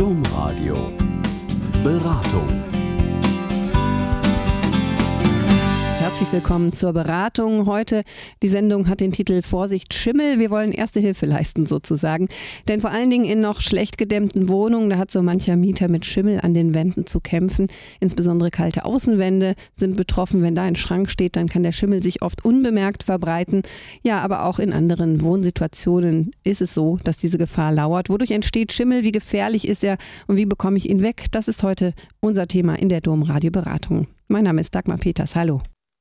Domradio Beratung. Herzlich willkommen zur Beratung. Heute, die Sendung hat den Titel Vorsicht Schimmel. Wir wollen erste Hilfe leisten sozusagen. Denn vor allen Dingen in noch schlecht gedämmten Wohnungen, da hat so mancher Mieter mit Schimmel an den Wänden zu kämpfen. Insbesondere kalte Außenwände sind betroffen. Wenn da ein Schrank steht, dann kann der Schimmel sich oft unbemerkt verbreiten. Ja, aber auch in anderen Wohnsituationen ist es so, dass diese Gefahr lauert. Wodurch entsteht Schimmel? Wie gefährlich ist er? Und wie bekomme ich ihn weg? Das ist heute unser Thema in der Domradio Beratung. Mein Name ist Dagmar Peters. Hallo.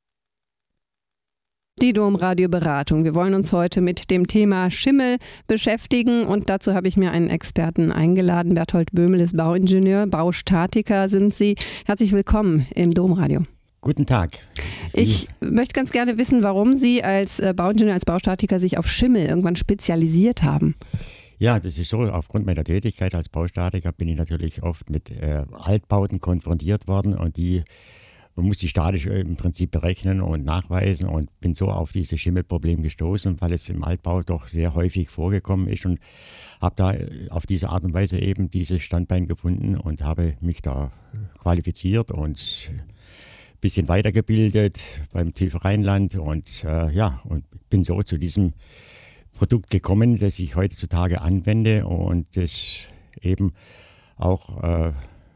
Die Domradio Beratung. Wir wollen uns heute mit dem Thema Schimmel beschäftigen und dazu habe ich mir einen Experten eingeladen. Berthold Böhmel ist Bauingenieur, Baustatiker sind Sie. Herzlich willkommen im Domradio. Guten Tag. Ich möchte ganz gerne wissen, warum Sie als Bauingenieur, als Baustatiker sich auf Schimmel irgendwann spezialisiert haben. Ja, das ist so, aufgrund meiner Tätigkeit als Baustatiker bin ich natürlich oft mit Altbauten konfrontiert worden und die musste ich statisch im Prinzip berechnen und nachweisen und bin so auf dieses Schimmelproblem gestoßen, weil es im Altbau doch sehr häufig vorgekommen ist und habe da auf diese Art und Weise eben dieses Standbein gefunden und habe mich da qualifiziert und ein bisschen weitergebildet beim TÜV Rheinland und und bin so zu diesem Produkt gekommen, das ich heutzutage anwende und das eben auch,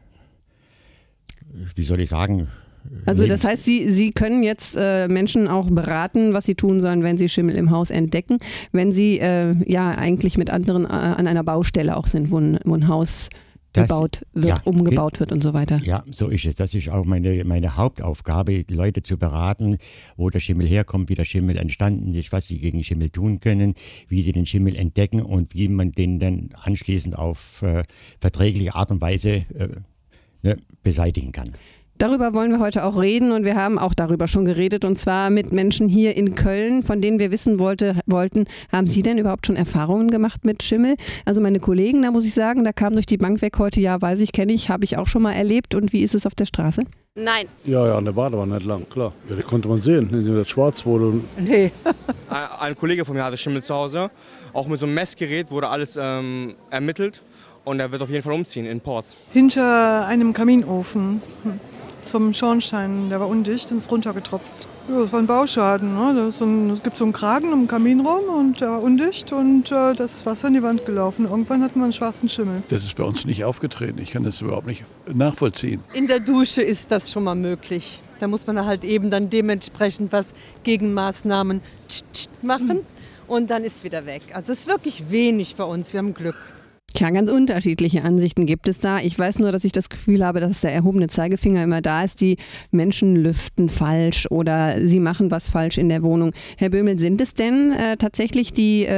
Also das heißt, Sie können jetzt Menschen auch beraten, was sie tun sollen, wenn sie Schimmel im Haus entdecken, wenn sie eigentlich mit anderen an einer Baustelle auch sind, wo ein Haus gebaut wird, umgebaut wird und so weiter. Ja, so ist es. Das ist auch meine Hauptaufgabe, die Leute zu beraten, wo der Schimmel herkommt, wie der Schimmel entstanden ist, was sie gegen Schimmel tun können, wie sie den Schimmel entdecken und wie man den dann anschließend auf verträgliche Art und Weise beseitigen kann. Darüber wollen wir heute auch reden und wir haben auch darüber schon geredet und zwar mit Menschen hier in Köln, von denen wir wissen wollten, haben Sie denn überhaupt schon Erfahrungen gemacht mit Schimmel? Also meine Kollegen, da muss ich sagen, da kam durch die Bank weg heute, ja, weiß ich, kenne ich, habe ich auch schon mal erlebt. Und wie ist es auf der Straße? Nein. Ja, an der Badewanne entlang, klar. Ja, das konnte man sehen, in der Schwarzwurde. Nee. Ein Kollege von mir hatte Schimmel zu Hause, auch mit so einem Messgerät wurde alles ermittelt und er wird auf jeden Fall umziehen in Porz. Hinter einem Kaminofen. Zum Schornstein, der war undicht und ist runtergetropft. Ja, das war ein Bauschaden. Ne? Es gibt so einen Kragen im Kaminraum und der war undicht und das ist Wasser in die Wand gelaufen. Irgendwann hatten wir einen schwarzen Schimmel. Das ist bei uns nicht aufgetreten. Ich kann das überhaupt nicht nachvollziehen. In der Dusche ist das schon mal möglich. Da muss man halt eben dann dementsprechend was Gegenmaßnahmen machen und dann ist es wieder weg. Also es ist wirklich wenig bei uns, wir haben Glück. Tja, ganz unterschiedliche Ansichten gibt es da. Ich weiß nur, dass ich das Gefühl habe, dass der erhobene Zeigefinger immer da ist. Die Menschen lüften falsch oder sie machen was falsch in der Wohnung. Herr Böhmel, sind es denn tatsächlich die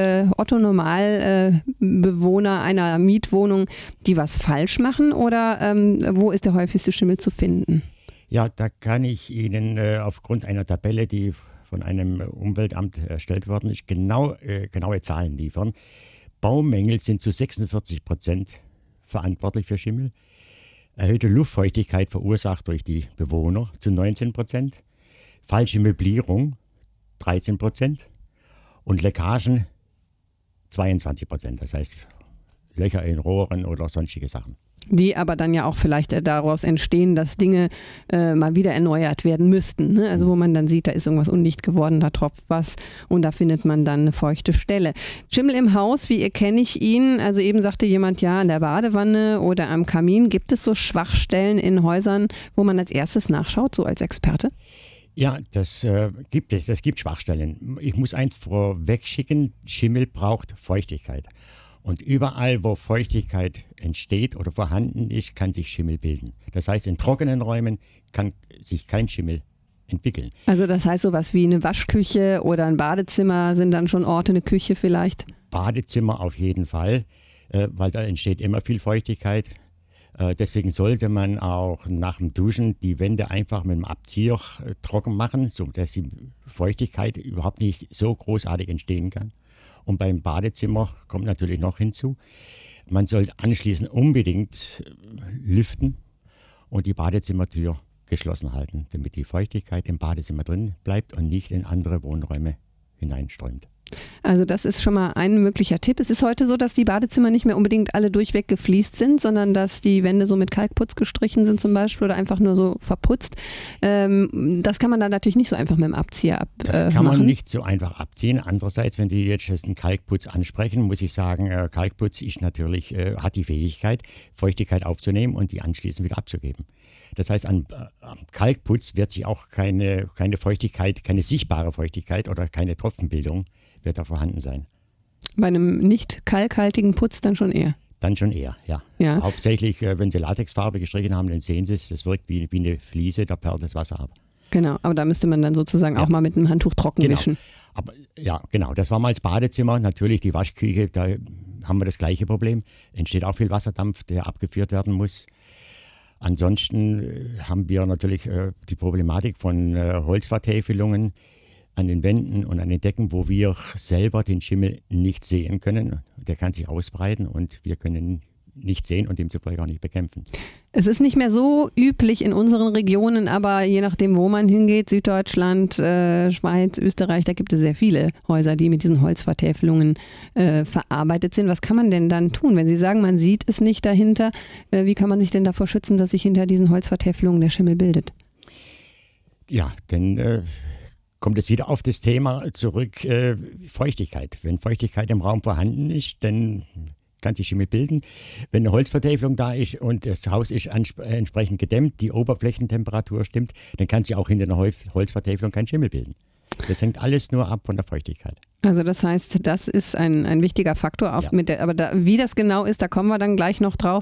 Otto-Normal-Bewohner einer Mietwohnung, die was falsch machen oder wo ist der häufigste Schimmel zu finden? Ja, da kann ich Ihnen aufgrund einer Tabelle, die von einem Umweltamt erstellt worden ist, genaue Zahlen liefern. Baumängel sind zu 46% verantwortlich für Schimmel. Erhöhte Luftfeuchtigkeit verursacht durch die Bewohner zu 19%. Falsche Möblierung 13% und Leckagen 22%. Das heißt Löcher in Rohren oder sonstige Sachen. Die aber dann ja auch vielleicht daraus entstehen, dass Dinge mal wieder erneuert werden müssten. Ne? Also wo man dann sieht, da ist irgendwas undicht geworden, da tropft was und da findet man dann eine feuchte Stelle. Schimmel im Haus, wie erkenne ich ihn? Also eben sagte jemand, ja, in der Badewanne oder am Kamin. Gibt es so Schwachstellen in Häusern, wo man als erstes nachschaut, so als Experte? Ja, das gibt es. Es gibt Schwachstellen. Ich muss eins vorweg schicken, Schimmel braucht Feuchtigkeit. Und überall, wo Feuchtigkeit entsteht oder vorhanden ist, kann sich Schimmel bilden. Das heißt, in trockenen Räumen kann sich kein Schimmel entwickeln. Also das heißt, sowas wie eine Waschküche oder ein Badezimmer sind dann schon Orte, eine Küche vielleicht? Badezimmer auf jeden Fall, weil da entsteht immer viel Feuchtigkeit. Deswegen sollte man auch nach dem Duschen die Wände einfach mit dem Abzieher trocken machen, sodass die Feuchtigkeit überhaupt nicht so großartig entstehen kann. Und beim Badezimmer kommt natürlich noch hinzu, man sollte anschließend unbedingt lüften und die Badezimmertür geschlossen halten, damit die Feuchtigkeit im Badezimmer drin bleibt und nicht in andere Wohnräume hineinströmt. Also das ist schon mal ein möglicher Tipp. Es ist heute so, dass die Badezimmer nicht mehr unbedingt alle durchweg gefliest sind, sondern dass die Wände so mit Kalkputz gestrichen sind zum Beispiel oder einfach nur so verputzt. Das kann man dann natürlich nicht so einfach mit dem Abzieher Das kann man machen. nicht so einfach abziehen. Andererseits, wenn Sie jetzt den Kalkputz ansprechen, muss ich sagen, Kalkputz ist natürlich, hat die Fähigkeit, Feuchtigkeit aufzunehmen und die anschließend wieder abzugeben. Das heißt, am Kalkputz wird sich auch keine Feuchtigkeit, keine sichtbare Feuchtigkeit oder keine Tropfenbildung wird da vorhanden sein. Bei einem nicht kalkhaltigen Putz dann schon eher. Dann schon eher, ja. Ja. Hauptsächlich, wenn Sie Latexfarbe gestrichen haben, dann sehen Sie es, das wirkt wie eine Fliese, da perlt das Wasser ab. Genau, aber da müsste man dann sozusagen auch mal mit einem Handtuch trocken wischen. Aber ja, genau, das war mal das Badezimmer. Natürlich die Waschküche, da haben wir das gleiche Problem. Entsteht auch viel Wasserdampf, der abgeführt werden muss. Ansonsten haben wir natürlich die Problematik von Holzvertäfelungen an den Wänden und an den Decken, wo wir selber den Schimmel nicht sehen können. Der kann sich ausbreiten und wir können ihn nicht sehen und demzufolge auch nicht bekämpfen. Es ist nicht mehr so üblich in unseren Regionen, aber je nachdem, wo man hingeht, Süddeutschland, Schweiz, Österreich, da gibt es sehr viele Häuser, die mit diesen Holzvertäfelungen verarbeitet sind. Was kann man denn dann tun, wenn Sie sagen, man sieht es nicht dahinter? Wie kann man sich denn davor schützen, dass sich hinter diesen Holzvertäfelungen der Schimmel bildet? Ja, denn kommt es wieder auf das Thema zurück, Feuchtigkeit. Wenn Feuchtigkeit im Raum vorhanden ist, dann kann sich Schimmel bilden. Wenn eine Holzvertäfelung da ist und das Haus ist entsprechend gedämmt, die Oberflächentemperatur stimmt, dann kann sich auch hinter einer Holzvertäfelung kein Schimmel bilden. Das hängt alles nur ab von der Feuchtigkeit. Also das heißt, das ist ein wichtiger Faktor. Aber wie das genau ist, da kommen wir dann gleich noch drauf.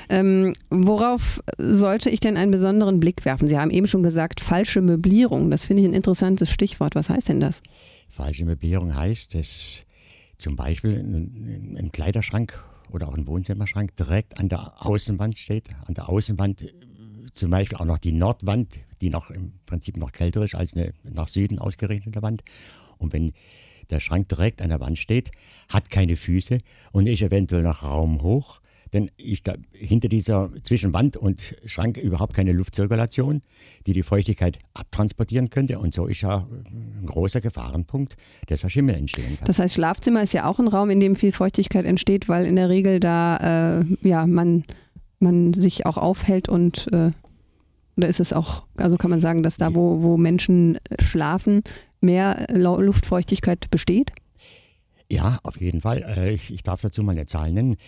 Worauf sollte ich denn einen besonderen Blick werfen? Sie haben eben schon gesagt, falsche Möblierung. Das finde ich ein interessantes Stichwort. Was heißt denn das? Falsche Möblierung heißt, dass zum Beispiel ein Kleiderschrank oder auch ein Wohnzimmerschrank direkt an der Außenwand steht. An der Außenwand zum Beispiel auch noch die Nordwand, die noch im Prinzip noch kälter ist als eine nach Süden ausgerichtete Wand. Und wenn der Schrank direkt an der Wand steht, hat keine Füße und ist eventuell noch Raum hoch, dann ist da hinter dieser zwischen Wand und Schrank überhaupt keine Luftzirkulation, die Feuchtigkeit abtransportieren könnte. Und so ist ja ein großer Gefahrenpunkt, dass ein Schimmel entstehen kann. Das heißt, Schlafzimmer ist ja auch ein Raum, in dem viel Feuchtigkeit entsteht, weil in der Regel da man sich auch aufhält und oder ist es auch, also kann man sagen, dass da, wo Menschen schlafen, mehr Luftfeuchtigkeit besteht? Ja, auf jeden Fall. Ich darf dazu mal eine Zahl nennen.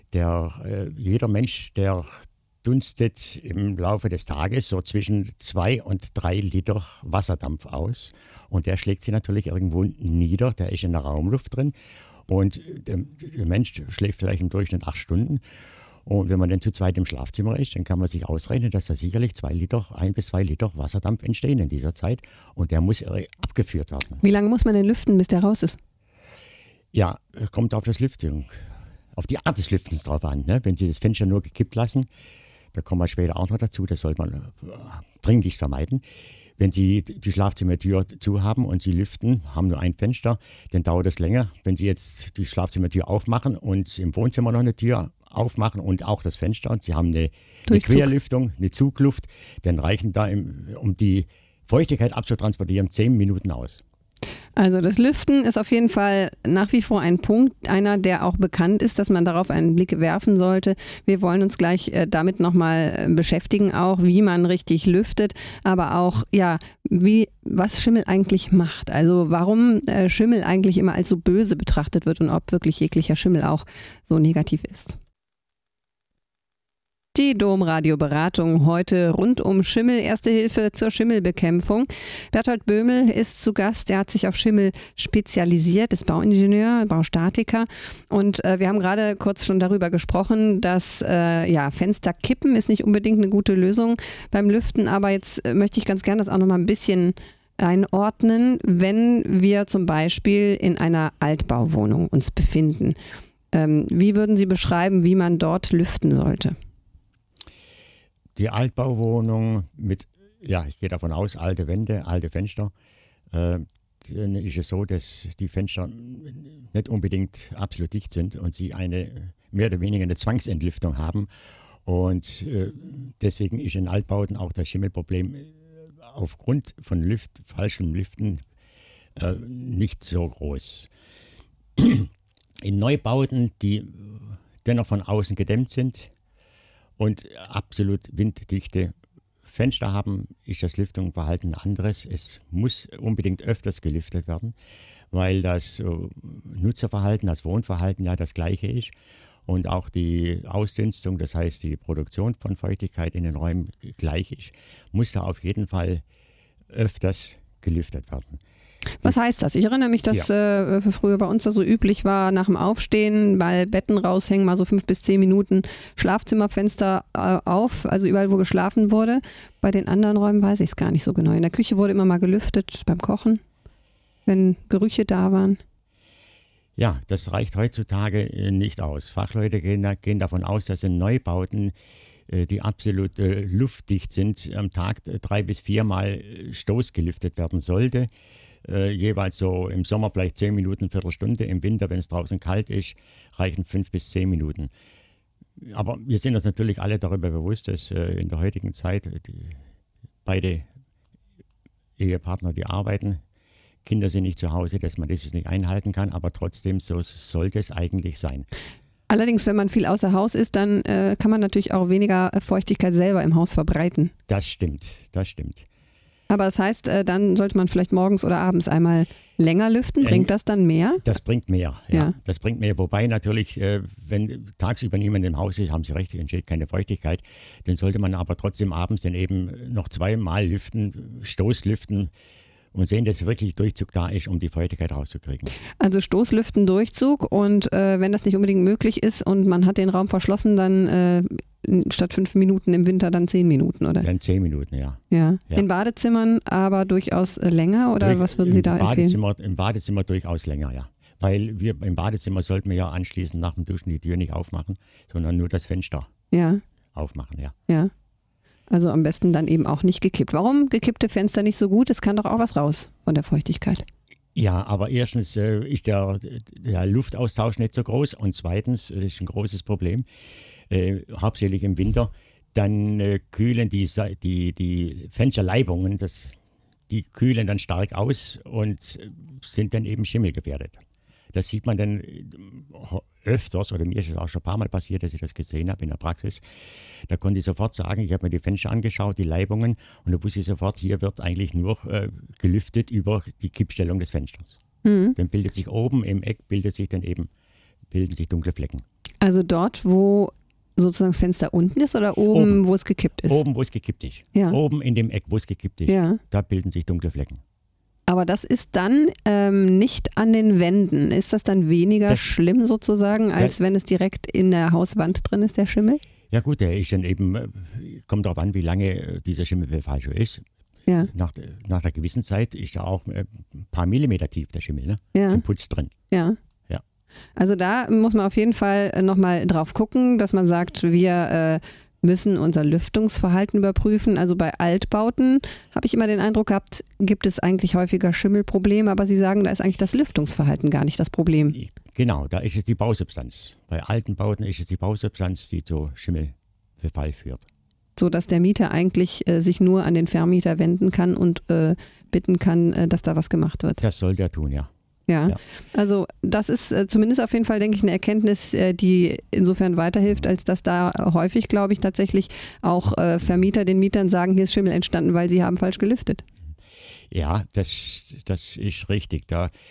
Jeder Mensch, der dunstet im Laufe des Tages so zwischen 2 und 3 Liter Wasserdampf aus. Und der schlägt sich natürlich irgendwo nieder, der ist in der Raumluft drin. Und der Mensch schläft vielleicht im Durchschnitt 8 Stunden. Und wenn man dann zu zweit im Schlafzimmer ist, dann kann man sich ausrechnen, dass da sicherlich 1 bis 2 Liter Wasserdampf entstehen in dieser Zeit. Und der muss abgeführt werden. Wie lange muss man denn lüften, bis der raus ist? Ja, kommt auf das Lüften, auf die Art des Lüftens drauf an. Ne? Wenn Sie das Fenster nur gekippt lassen, da kommen wir später auch noch dazu, das sollte man dringlichst vermeiden. Wenn Sie die Schlafzimmertür zu haben und Sie lüften, haben nur ein Fenster, dann dauert es länger. Wenn Sie jetzt die Schlafzimmertür aufmachen und im Wohnzimmer noch eine Tür aufmachen und auch das Fenster und Sie haben eine Querlüftung, eine Zugluft, dann reichen da, um die Feuchtigkeit abzutransportieren, 10 Minuten aus. Also das Lüften ist auf jeden Fall nach wie vor ein Punkt, einer, der auch bekannt ist, dass man darauf einen Blick werfen sollte. Wir wollen uns gleich damit nochmal beschäftigen, auch wie man richtig lüftet, aber auch, ja, was Schimmel eigentlich macht. Also warum Schimmel eigentlich immer als so böse betrachtet wird und ob wirklich jeglicher Schimmel auch so negativ ist. Die Domradio-Beratung heute rund um Schimmel, Erste Hilfe zur Schimmelbekämpfung. Berthold Böhmel ist zu Gast, er hat sich auf Schimmel spezialisiert, ist Bauingenieur, Baustatiker und wir haben gerade kurz schon darüber gesprochen, dass Fenster kippen ist nicht unbedingt eine gute Lösung beim Lüften, aber jetzt möchte ich ganz gerne das auch noch mal ein bisschen einordnen, wenn wir zum Beispiel in einer Altbauwohnung uns befinden. Wie würden Sie beschreiben, wie man dort lüften sollte? Die Altbauwohnung mit, ich gehe davon aus, alte Wände, alte Fenster, dann ist es so, dass die Fenster nicht unbedingt absolut dicht sind und sie mehr oder weniger eine Zwangsentlüftung haben. Und deswegen ist in Altbauten auch das Schimmelproblem aufgrund von falschem Lüften nicht so groß. In Neubauten, die dennoch von außen gedämmt sind und absolut winddichte Fenster haben, ist das Lüftungsverhalten ein anderes. Es muss unbedingt öfters gelüftet werden, weil das Nutzerverhalten, das Wohnverhalten ja das gleiche ist und auch die Ausdünstung, das heißt die Produktion von Feuchtigkeit in den Räumen gleich ist, muss da auf jeden Fall öfters gelüftet werden. Was heißt das? Ich erinnere mich, dass früher bei uns das so üblich war, nach dem Aufstehen, weil Betten raushängen, mal so 5 bis 10 Minuten Schlafzimmerfenster auf, also überall, wo geschlafen wurde. Bei den anderen Räumen weiß ich es gar nicht so genau. In der Küche wurde immer mal gelüftet beim Kochen, wenn Gerüche da waren. Ja, das reicht heutzutage nicht aus. Fachleute gehen davon aus, dass in Neubauten, die absolut luftdicht sind, am Tag 3 bis 4 Mal stoßgelüftet werden sollte. Jeweils so im Sommer vielleicht 10 Minuten, Viertelstunde. Im Winter, wenn es draußen kalt ist, reichen 5 bis 10 Minuten. Aber wir sind uns natürlich alle darüber bewusst, dass in der heutigen Zeit beide Ehepartner, die arbeiten, Kinder sind nicht zu Hause, dass man das nicht einhalten kann. Aber trotzdem, so sollte es eigentlich sein. Allerdings, wenn man viel außer Haus ist, dann kann man natürlich auch weniger Feuchtigkeit selber im Haus verbreiten. Das stimmt, das stimmt. Aber das heißt, dann sollte man vielleicht morgens oder abends einmal länger lüften. Bringt das dann mehr? Das bringt mehr, ja. Das bringt mehr. Wobei natürlich, wenn tagsüber niemand im Haus ist, haben Sie recht, entsteht keine Feuchtigkeit. Dann sollte man aber trotzdem abends dann eben noch 2-mal lüften, Stoßlüften und sehen, dass wirklich Durchzug da ist, um die Feuchtigkeit rauszukriegen. Also Stoßlüften, Durchzug und wenn das nicht unbedingt möglich ist und man hat den Raum verschlossen, dann statt 5 Minuten im Winter dann 10 Minuten, oder? Dann 10 Minuten, ja. Ja. In Badezimmern aber durchaus länger, oder was würden Sie da empfehlen? Im Badezimmer durchaus länger, ja. Weil wir im Badezimmer sollten wir ja anschließend nach dem Duschen die Tür nicht aufmachen, sondern nur das Fenster aufmachen, ja. Ja. Also am besten dann eben auch nicht gekippt. Warum gekippte Fenster nicht so gut? Es kann doch auch was raus von der Feuchtigkeit. Ja, aber erstens ist der Luftaustausch nicht so groß und zweitens, das ist ein großes Problem, hauptsächlich im Winter, dann kühlen die Fensterleibungen, die kühlen dann stark aus und sind dann eben schimmelgefährdet. Das sieht man dann öfters, oder mir ist es auch schon ein paar Mal passiert, dass ich das gesehen habe in der Praxis. Da konnte ich sofort sagen, ich habe mir die Fenster angeschaut, die Leibungen, und da wusste ich sofort, hier wird eigentlich nur gelüftet über die Kippstellung des Fensters. Mhm. Dann bildet sich oben im Eck, bilden sich dunkle Flecken. Also dort, wo sozusagen das Fenster unten ist oder oben, wo es gekippt ist? Oben, wo es gekippt ist. Ja. Oben in dem Eck, wo es gekippt ist. Ja. Da bilden sich dunkle Flecken. Aber das ist dann nicht an den Wänden. Ist das dann weniger schlimm sozusagen, als wenn es direkt in der Hauswand drin ist, der Schimmel? Ja gut, der ist dann eben, kommt darauf an, wie lange dieser Schimmelbefall schon ist. Ja. Nach einer gewissen Zeit ist ja auch ein paar Millimeter tief der Schimmel, ne? Ja. Im Putz drin. Ja. Also da muss man auf jeden Fall nochmal drauf gucken, dass man sagt, wir müssen unser Lüftungsverhalten überprüfen. Also bei Altbauten habe ich immer den Eindruck gehabt, gibt es eigentlich häufiger Schimmelprobleme, aber Sie sagen, da ist eigentlich das Lüftungsverhalten gar nicht das Problem. Genau, da ist es die Bausubstanz. Bei alten Bauten ist es die Bausubstanz, die zu Schimmelbefall führt. So dass der Mieter eigentlich sich nur an den Vermieter wenden kann und bitten kann, dass da was gemacht wird. Das sollte er tun, ja. Ja, also das ist zumindest auf jeden Fall, denke ich, eine Erkenntnis, die insofern weiterhilft, als dass da häufig, glaube ich, tatsächlich auch Vermieter den Mietern sagen, hier ist Schimmel entstanden, weil sie haben falsch gelüftet. Ja, das ist richtig.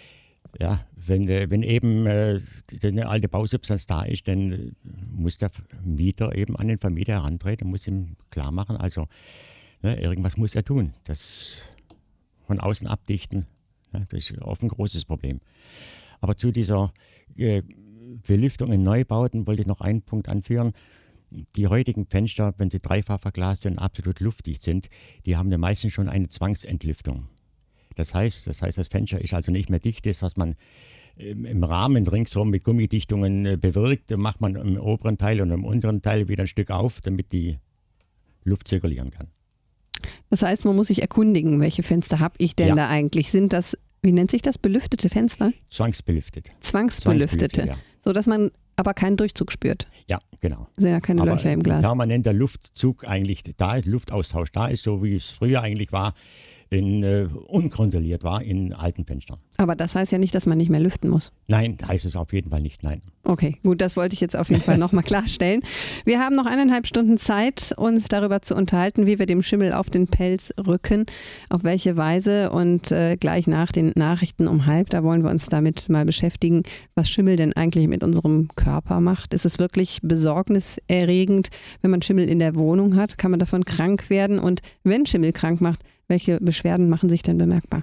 Wenn eben eine alte Bausubstanz da ist, dann muss der Mieter eben an den Vermieter herantreten und muss ihm klar machen, also irgendwas muss er tun. Das von außen abdichten. Das ist oft ein großes Problem. Aber zu dieser Belüftung in Neubauten wollte ich noch einen Punkt anführen. Die heutigen Fenster, wenn sie dreifach verglast sind und absolut luftdicht sind, die haben ja meistens schon eine Zwangsentlüftung. Das heißt, das Fenster ist also nicht mehr dicht, das, was man im Rahmen ringsherum mit Gummidichtungen bewirkt, macht man im oberen Teil und im unteren Teil wieder ein Stück auf, damit die Luft zirkulieren kann. Das heißt, man muss sich erkundigen, welche Fenster habe ich denn da eigentlich? Sind das, wie nennt sich das, belüftete Fenster? Zwangsbelüftet. Zwangsbelüftete, ja. Sodass man aber keinen Durchzug spürt. Ja, genau. Sind ja keine Löcher im Glas. Permanenter Luftzug eigentlich da ist, Luftaustausch da ist, so wie es früher eigentlich war. unkontrolliert war in alten Fenstern. Aber das heißt ja nicht, dass man nicht mehr lüften muss. Nein, heißt es auf jeden Fall nicht, nein. Okay, gut, das wollte ich jetzt auf jeden Fall nochmal klarstellen. Wir haben noch 1,5 Stunden Zeit, uns darüber zu unterhalten, wie wir dem Schimmel auf den Pelz rücken, auf welche Weise, und gleich nach den Nachrichten um 12:30, da wollen wir uns damit mal beschäftigen, was Schimmel denn eigentlich mit unserem Körper macht. Ist es wirklich besorgniserregend, wenn man Schimmel in der Wohnung hat? Kann man davon krank werden? Und wenn Schimmel krank macht, welche Beschwerden machen sich denn bemerkbar?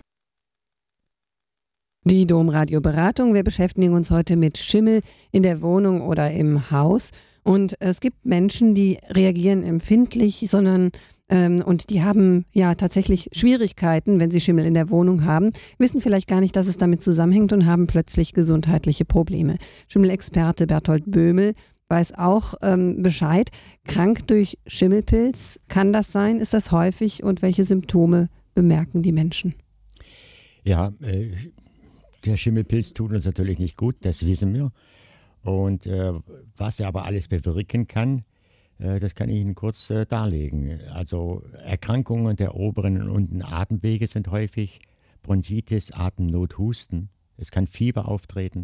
Die Domradio-Beratung. Wir beschäftigen uns heute mit Schimmel in der Wohnung oder im Haus. Und es gibt Menschen, die reagieren empfindlich, und die haben ja tatsächlich Schwierigkeiten, wenn sie Schimmel in der Wohnung haben, wissen vielleicht gar nicht, dass es damit zusammenhängt und haben plötzlich gesundheitliche Probleme. Schimmelexperte Berthold Böhmel weiß auch Bescheid. Krank durch Schimmelpilz, kann das sein? Ist das häufig? Und welche Symptome bemerken die Menschen? Ja, der Schimmelpilz tut uns natürlich nicht gut, das wissen wir. Und was er aber alles bewirken kann, das kann ich Ihnen kurz darlegen. Also Erkrankungen der oberen und unteren Atemwege sind häufig, Bronchitis, Atemnot, Husten. Es kann Fieber auftreten.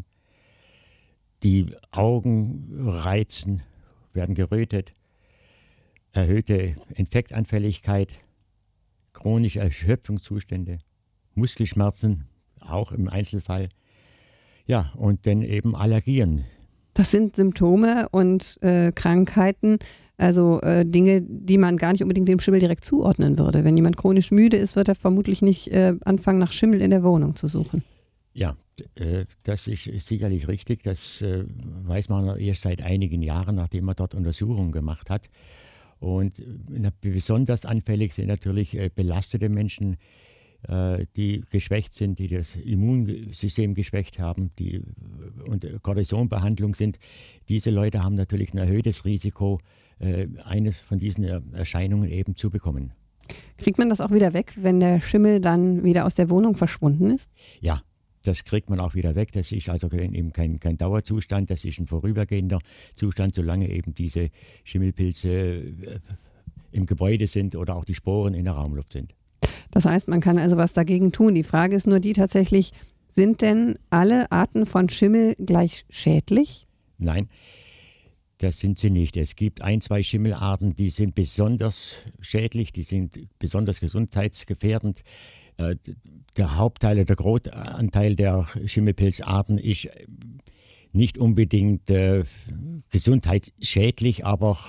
Die Augen reizen, werden gerötet, erhöhte Infektanfälligkeit, chronische Erschöpfungszustände, Muskelschmerzen, auch im Einzelfall. Ja, und dann eben Allergien. Das sind Symptome und Krankheiten, also Dinge, die man gar nicht unbedingt dem Schimmel direkt zuordnen würde. Wenn jemand chronisch müde ist, wird er vermutlich nicht anfangen, nach Schimmel in der Wohnung zu suchen. Ja, das ist sicherlich richtig. Das weiß man erst seit einigen Jahren, nachdem man dort Untersuchungen gemacht hat. Und besonders anfällig sind natürlich belastete Menschen, die geschwächt sind, die das Immunsystem geschwächt haben, die unter Kortisonbehandlung sind. Diese Leute haben natürlich ein erhöhtes Risiko, eine von diesen Erscheinungen eben zu bekommen. Kriegt man das auch wieder weg, wenn der Schimmel dann wieder aus der Wohnung verschwunden ist? Ja, das kriegt man auch wieder weg. Das ist also eben kein Dauerzustand, das ist ein vorübergehender Zustand, solange eben diese Schimmelpilze im Gebäude sind oder auch die Sporen in der Raumluft sind. Das heißt, man kann also was dagegen tun. Die Frage ist nur die tatsächlich, sind denn alle Arten von Schimmel gleich schädlich? Nein, das sind sie nicht. Es gibt 1, 2 Schimmelarten, die sind besonders schädlich, die sind besonders gesundheitsgefährdend. Der Hauptteil, der Großanteil der Schimmelpilzarten ist nicht unbedingt gesundheitsschädlich, aber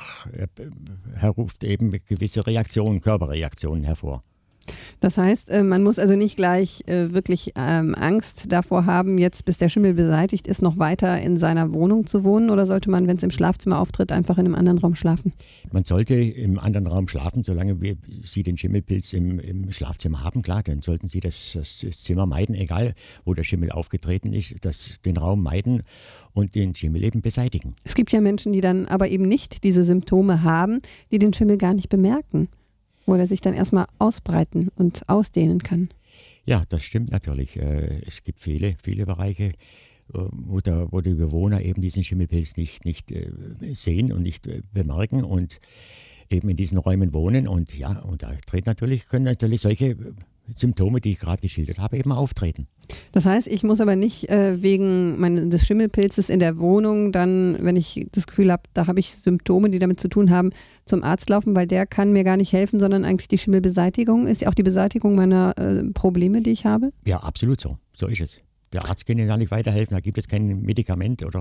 ruft eben gewisse Reaktionen, Körperreaktionen hervor. Das heißt, man muss also nicht gleich wirklich Angst davor haben, jetzt bis der Schimmel beseitigt ist, noch weiter in seiner Wohnung zu wohnen, oder sollte man, wenn es im Schlafzimmer auftritt, einfach in einem anderen Raum schlafen? Man sollte im anderen Raum schlafen, solange Sie den Schimmelpilz im Schlafzimmer haben, klar, dann sollten Sie das Zimmer meiden, egal wo der Schimmel aufgetreten ist, den Raum meiden und den Schimmel eben beseitigen. Es gibt ja Menschen, die dann aber eben nicht diese Symptome haben, die den Schimmel gar nicht bemerken, wo er sich dann erstmal ausbreiten und ausdehnen kann. Ja, das stimmt natürlich. Es gibt viele Bereiche, wo die Bewohner eben diesen Schimmelpilz nicht sehen und nicht bemerken und eben in diesen Räumen wohnen. Und ja, und da können natürlich solche Symptome, die ich gerade geschildert habe, eben auftreten. Das heißt, ich muss aber nicht wegen des Schimmelpilzes in der Wohnung dann, wenn ich das Gefühl habe, da habe ich Symptome, die damit zu tun haben, zum Arzt laufen, weil der kann mir gar nicht helfen, sondern eigentlich die Schimmelbeseitigung ist ja auch die Beseitigung meiner Probleme, die ich habe? Ja, absolut so. So ist es. Der Arzt kann Ihnen gar nicht weiterhelfen, da gibt es kein Medikament oder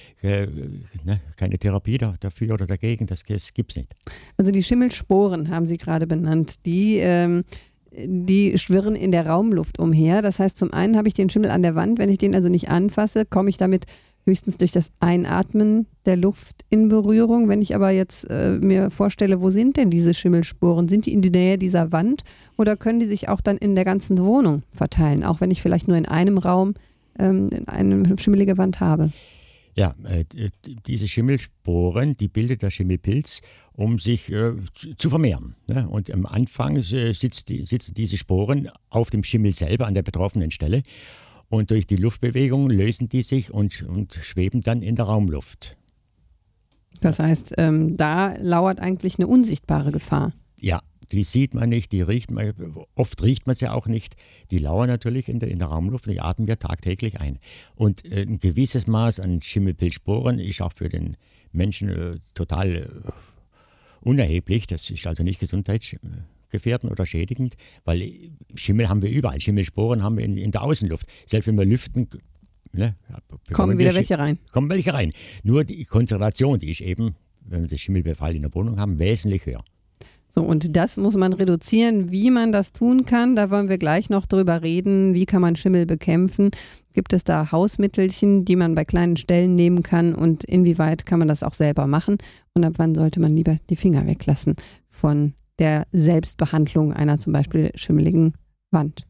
keine Therapie dafür oder dagegen, das gibt es nicht. Also die Schimmelsporen haben Sie gerade benannt, die schwirren in der Raumluft umher. Das heißt, zum einen habe ich den Schimmel an der Wand, wenn ich den also nicht anfasse, komme ich damit höchstens durch das Einatmen der Luft in Berührung. Wenn ich aber jetzt mir vorstelle, wo sind denn diese Schimmelsporen? Sind die in der Nähe dieser Wand oder können die sich auch dann in der ganzen Wohnung verteilen, auch wenn ich vielleicht nur in einem Raum eine schimmelige Wand habe? Ja, diese Schimmelsporen, die bildet der Schimmelpilz, um sich zu vermehren. Ne? Und am Anfang sitzen diese Sporen auf dem Schimmel selber an der betroffenen Stelle und durch die Luftbewegung lösen die sich und schweben dann in der Raumluft. Das heißt, da lauert eigentlich eine unsichtbare Gefahr. Ja, Die sieht man nicht, die riecht man, oft riecht man sie auch nicht. Die lauern natürlich in der Raumluft und die atmen wir tagtäglich ein. Und ein gewisses Maß an Schimmelpilzsporen ist auch für den Menschen total unerheblich. Das ist also nicht gesundheitsgefährdend oder schädigend, weil Schimmel haben wir überall. Schimmelsporen haben wir in der Außenluft. Selbst wenn wir lüften, ne, kommen wieder welche rein. Kommen welche rein. Nur die Konzentration, die ist eben, wenn wir den Schimmelbefall in der Wohnung haben, wesentlich höher. So, und das muss man reduzieren. Wie man das tun kann, da wollen wir gleich noch drüber reden. Wie kann man Schimmel bekämpfen? Gibt es da Hausmittelchen, die man bei kleinen Stellen nehmen kann? Und inwieweit kann man das auch selber machen? Und ab wann sollte man lieber die Finger weglassen von der Selbstbehandlung einer zum Beispiel schimmeligen Wand?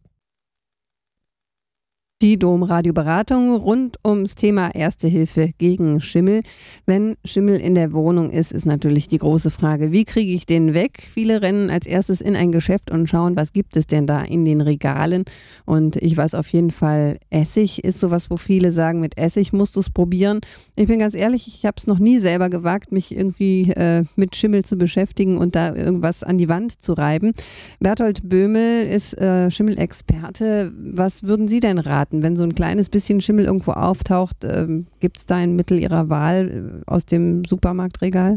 Die Domradio-Beratung rund ums Thema Erste Hilfe gegen Schimmel. Wenn Schimmel in der Wohnung ist natürlich die große Frage, wie kriege ich den weg? Viele rennen als erstes in ein Geschäft und schauen, was gibt es denn da in den Regalen. Und ich weiß auf jeden Fall, Essig ist sowas, wo viele sagen, mit Essig musst du es probieren. Ich bin ganz ehrlich, ich habe es noch nie selber gewagt, mich irgendwie mit Schimmel zu beschäftigen und da irgendwas an die Wand zu reiben. Berthold Böhmel ist Schimmelexperte. Was würden Sie denn raten? Wenn so ein kleines bisschen Schimmel irgendwo auftaucht, gibt es da ein Mittel Ihrer Wahl aus dem Supermarktregal?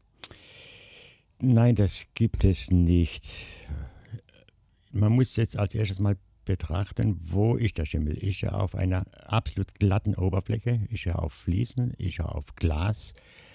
Nein, das gibt es nicht. Man muss jetzt als erstes mal betrachten, wo ist der Schimmel? Ist er auf einer absolut glatten Oberfläche? Ist er auf Fliesen? Ist er auf Glas?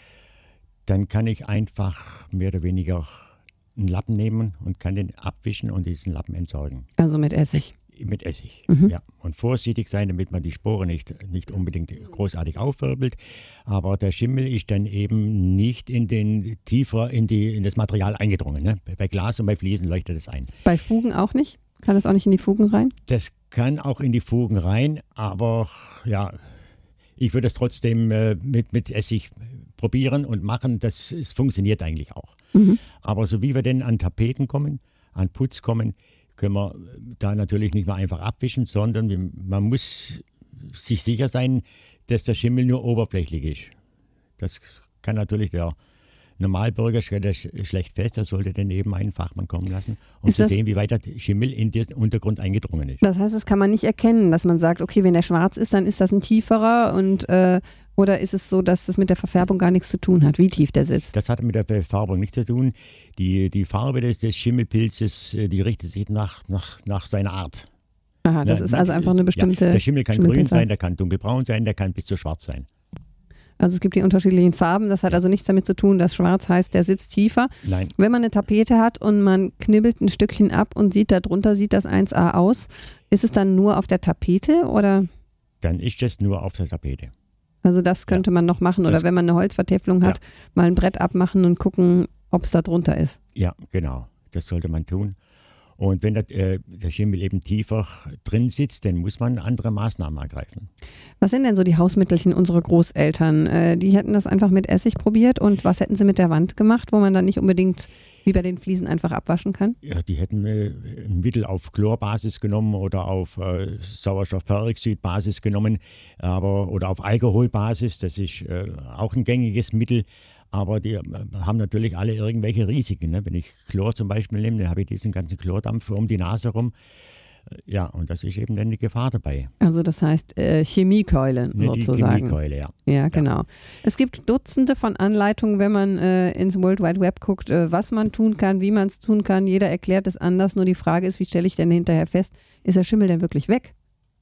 Dann kann ich einfach mehr oder weniger einen Lappen nehmen und kann den abwischen und diesen Lappen entsorgen. Also mit Essig? Mit Essig, ja. Und vorsichtig sein, damit man die Sporen nicht unbedingt großartig aufwirbelt. Aber der Schimmel ist dann eben nicht tiefer in das Material eingedrungen. Ne? Bei Glas und bei Fliesen leuchtet es ein. Bei Fugen auch nicht? Kann das auch nicht in die Fugen rein? Das kann auch in die Fugen rein, aber ja, ich würde es trotzdem mit Essig probieren und machen. Es funktioniert eigentlich auch. Aber so wie wir denn an Tapeten kommen, an Putz kommen, können wir da natürlich nicht mehr einfach abwischen, sondern man muss sich sicher sein, dass der Schimmel nur oberflächlich ist. Das kann natürlich der Normalbürger stellt das schlecht fest, er sollte dann eben einen Fachmann kommen lassen, um zu sehen, wie weit der Schimmel in den Untergrund eingedrungen ist. Das heißt, das kann man nicht erkennen, dass man sagt, okay, wenn der schwarz ist, dann ist das ein tieferer oder ist es so, dass das mit der Verfärbung gar nichts zu tun hat, wie tief der sitzt? Das hat mit der Verfärbung nichts zu tun. Die Farbe des Schimmelpilzes, die richtet sich nach seiner Art. Aha, das ist also einfach eine bestimmte... Ja, der Schimmel kann grün sein, der kann dunkelbraun sein, der kann bis zu schwarz sein. Also es gibt die unterschiedlichen Farben, das hat also nichts damit zu tun, dass schwarz heißt, der sitzt tiefer. Nein. Wenn man eine Tapete hat und man knibbelt ein Stückchen ab und sieht darunter, sieht das 1A aus, ist es dann nur auf der Tapete oder? Dann ist es nur auf der Tapete. Also das könnte man noch machen oder wenn man eine Holzvertäfelung hat, mal ein Brett abmachen und gucken, ob es da drunter ist. Ja, genau, das sollte man tun. Und wenn der Schimmel eben tiefer drin sitzt, dann muss man andere Maßnahmen ergreifen. Was sind denn so die Hausmittelchen unserer Großeltern? Die hätten das einfach mit Essig probiert und was hätten sie mit der Wand gemacht, wo man dann nicht unbedingt wie bei den Fliesen einfach abwaschen kann? Ja, die hätten ein Mittel auf Chlorbasis genommen oder auf Sauerstoffperoxidbasis genommen oder auf Alkoholbasis. Das ist auch ein gängiges Mittel. Aber die haben natürlich alle irgendwelche Risiken. Ne? Wenn ich Chlor zum Beispiel nehme, dann habe ich diesen ganzen Chlordampf um die Nase rum. Ja, und das ist eben dann die Gefahr dabei. Also das heißt Chemiekeule sozusagen. Die Chemiekeule, ja. Ja, genau. Ja. Es gibt Dutzende von Anleitungen, wenn man ins World Wide Web guckt, was man tun kann, wie man es tun kann. Jeder erklärt es anders. Nur die Frage ist, wie stelle ich denn hinterher fest, ist der Schimmel denn wirklich weg?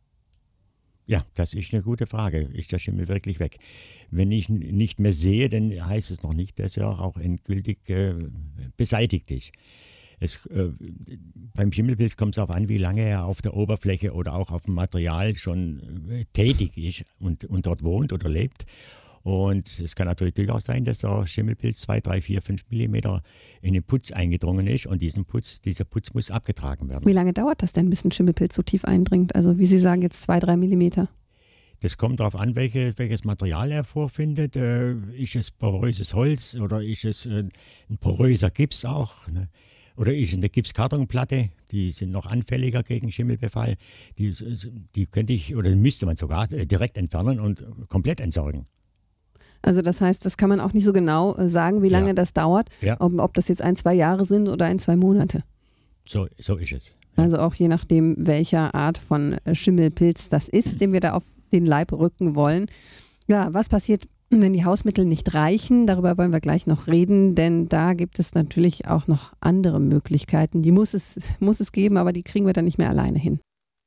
Ja, das ist eine gute Frage. Ist der Schimmel wirklich weg? Wenn ich nicht mehr sehe, dann heißt es noch nicht, dass er auch endgültig beseitigt ist. Beim Schimmelpilz kommt es darauf an, wie lange er auf der Oberfläche oder auch auf dem Material schon tätig ist und dort wohnt oder lebt. Und es kann natürlich durchaus sein, dass der Schimmelpilz 2, 3, 4, 5 Millimeter in den Putz eingedrungen ist und dieser Putz muss abgetragen werden. Wie lange dauert das denn, bis ein Schimmelpilz so tief eindringt? Also wie Sie sagen, jetzt 2, 3 Millimeter? Das kommt darauf an, welches Material er vorfindet. Ist es poröses Holz oder ist es ein poröser Gips auch? Ne? Oder ist es eine Gipskartonplatte? Die sind noch anfälliger gegen Schimmelbefall. Die könnte ich oder müsste man sogar direkt entfernen und komplett entsorgen. Also das heißt, das kann man auch nicht so genau sagen, wie lange das dauert, Ja. ob das jetzt 1-2 Jahre sind oder 1-2 Monate. So ist es. Also auch je nachdem, welcher Art von Schimmelpilz das ist, den wir da auf den Leib rücken wollen. Ja, was passiert, wenn die Hausmittel nicht reichen? Darüber wollen wir gleich noch reden, denn da gibt es natürlich auch noch andere Möglichkeiten. Die muss es geben, aber die kriegen wir dann nicht mehr alleine hin.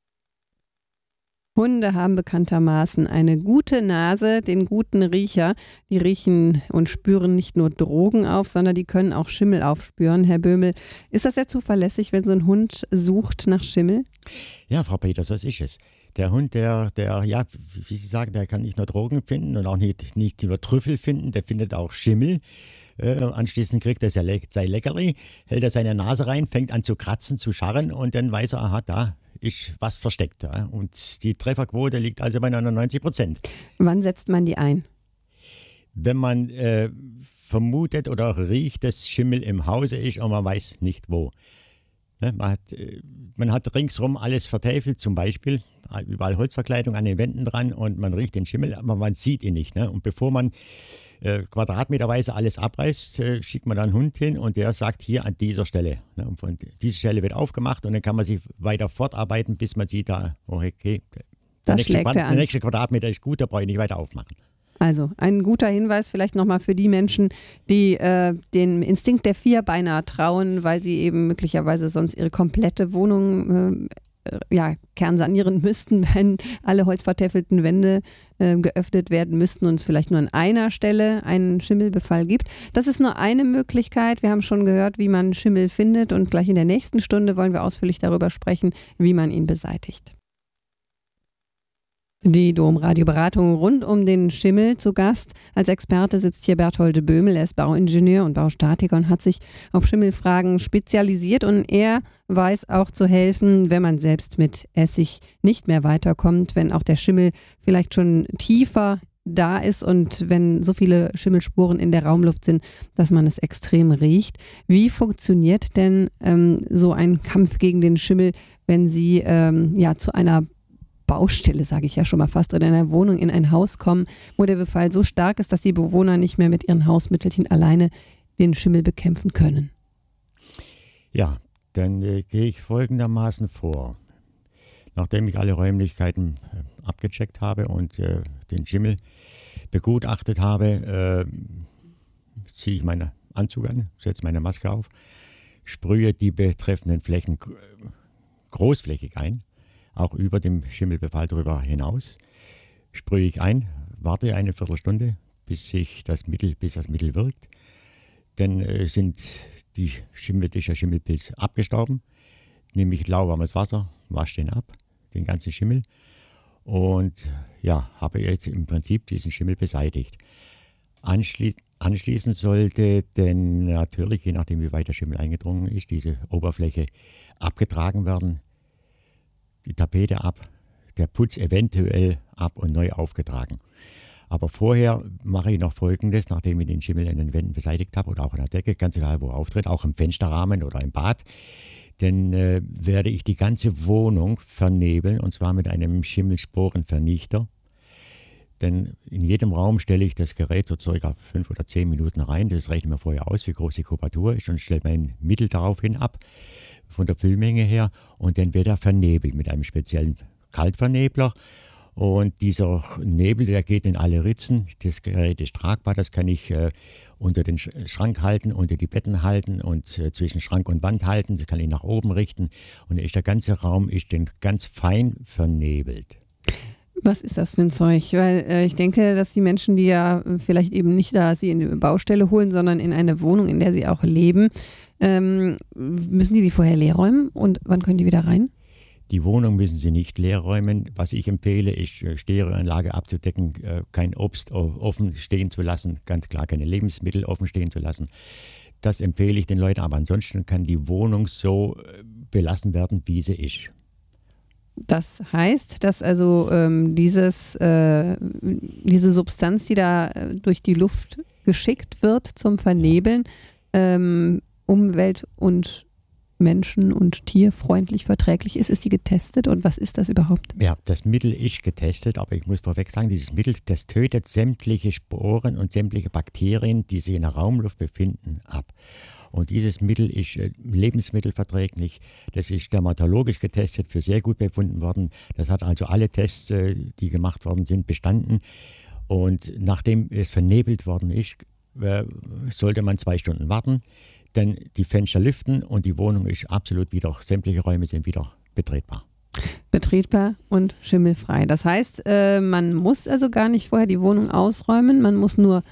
Hunde haben bekanntermaßen eine gute Nase, den guten Riecher. Die riechen und spüren nicht nur Drogen auf, sondern die können auch Schimmel aufspüren. Herr Böhmel, ist das sehr zuverlässig, wenn so ein Hund sucht nach Schimmel? Ja, Frau Peters, das ist es. Der Hund, der, ja, wie Sie sagen, der kann nicht nur Drogen finden und auch nicht nur Trüffel finden, der findet auch Schimmel. Anschließend kriegt er sein Leckerli, hält er seine Nase rein, fängt an zu kratzen, zu scharren und dann weiß er, aha, da ist was versteckt. Ja. Und die Trefferquote liegt also bei 99%. Wann setzt man die ein? Wenn man vermutet oder riecht, dass Schimmel im Hause ist und man weiß nicht wo. Ne, man hat ringsrum alles vertäfelt, zum Beispiel überall Holzverkleidung an den Wänden dran und man riecht den Schimmel, aber man sieht ihn nicht. Ne? Und bevor man quadratmeterweise alles abreißt, schickt man dann einen Hund hin und der sagt hier an dieser Stelle. Ne? Und von dieser Stelle wird aufgemacht und dann kann man sich weiter fortarbeiten, bis man sieht, da, okay, der nächste Quadratmeter ist gut, da brauche ich nicht weiter aufmachen. Also ein guter Hinweis vielleicht nochmal für die Menschen, die dem Instinkt der Vierbeiner trauen, weil sie eben möglicherweise sonst ihre komplette Wohnung kernsanieren müssten, wenn alle holzvertäfelten Wände geöffnet werden müssten und es vielleicht nur an einer Stelle einen Schimmelbefall gibt. Das ist nur eine Möglichkeit. Wir haben schon gehört, wie man Schimmel findet und gleich in der nächsten Stunde wollen wir ausführlich darüber sprechen, wie man ihn beseitigt. Die Domradio-Beratung rund um den Schimmel zu Gast. Als Experte sitzt hier Berthold Böhmel. Er ist Bauingenieur und Baustatiker und hat sich auf Schimmelfragen spezialisiert. Und er weiß auch zu helfen, wenn man selbst mit Essig nicht mehr weiterkommt, wenn auch der Schimmel vielleicht schon tiefer da ist und wenn so viele Schimmelspuren in der Raumluft sind, dass man es extrem riecht. Wie funktioniert denn so ein Kampf gegen den Schimmel, wenn Sie zu einer Baustelle, sage ich ja schon mal fast, oder in einer Wohnung, in ein Haus kommen, wo der Befall so stark ist, dass die Bewohner nicht mehr mit ihren Hausmittelchen alleine den Schimmel bekämpfen können? Ja, dann gehe ich folgendermaßen vor. Nachdem ich alle Räumlichkeiten abgecheckt habe und den Schimmel begutachtet habe, ziehe ich meinen Anzug an, setze meine Maske auf, sprühe die betreffenden Flächen großflächig ein, auch über dem Schimmelbefall darüber hinaus, sprühe ich ein, warte eine Viertelstunde, bis das Mittel wirkt. Dann sind der Schimmelpilz abgestorben, nehme ich lauwarmes Wasser, wasche den ab, den ganzen Schimmel und ja, habe jetzt im Prinzip diesen Schimmel beseitigt. Anschließend sollte dann natürlich, je nachdem wie weit der Schimmel eingedrungen ist, diese Oberfläche abgetragen werden, die Tapete ab, der Putz eventuell ab und neu aufgetragen. Aber vorher mache ich noch Folgendes, nachdem ich den Schimmel in den Wänden beseitigt habe oder auch in der Decke, ganz egal wo er auftritt, auch im Fensterrahmen oder im Bad, dann werde ich die ganze Wohnung vernebeln und zwar mit einem Schimmelsporenvernichter. Denn in jedem Raum stelle ich das Gerät so circa 5 oder 10 Minuten rein, das rechne ich mir vorher aus, wie groß die Kubatur ist und stelle mein Mittel daraufhin ab, von der Füllmenge her, und dann wird er vernebelt mit einem speziellen Kaltvernebler. Und dieser Nebel, der geht in alle Ritzen. Das Gerät ist tragbar, das kann ich unter den Schrank halten, unter die Betten halten und zwischen Schrank und Wand halten. Das kann ich nach oben richten und der ganze Raum ist dann ganz fein vernebelt. Was ist das für ein Zeug? Weil ich denke, dass die Menschen, die ja vielleicht eben nicht da sie in eine Baustelle holen, sondern in eine Wohnung, in der sie auch leben, müssen die vorher leer räumen und wann können die wieder rein? Die Wohnung müssen Sie nicht leer räumen. Was ich empfehle, ist, Stereoanlage abzudecken, kein Obst offen stehen zu lassen, ganz klar keine Lebensmittel offen stehen zu lassen. Das empfehle ich den Leuten, aber ansonsten kann die Wohnung so belassen werden, wie sie ist. Das heißt, dass also diese Substanz, die da durch die Luft geschickt wird zum Vernebeln, Umwelt- und menschen- und tierfreundlich verträglich ist. Ist die getestet und was ist das überhaupt? Ja, das Mittel ist getestet, aber ich muss vorweg sagen, dieses Mittel, das tötet sämtliche Sporen und sämtliche Bakterien, die sich in der Raumluft befinden, ab. Und dieses Mittel ist lebensmittelverträglich, das ist dermatologisch getestet, für sehr gut befunden worden. Das hat also alle Tests, die gemacht worden sind, bestanden. Und nachdem es vernebelt worden ist, sollte man 2 Stunden warten, dann die Fenster lüften und die Wohnung ist absolut wieder, sämtliche Räume sind wieder betretbar. Betretbar und schimmelfrei. Das heißt, man muss also gar nicht vorher die Wohnung ausräumen, man muss nur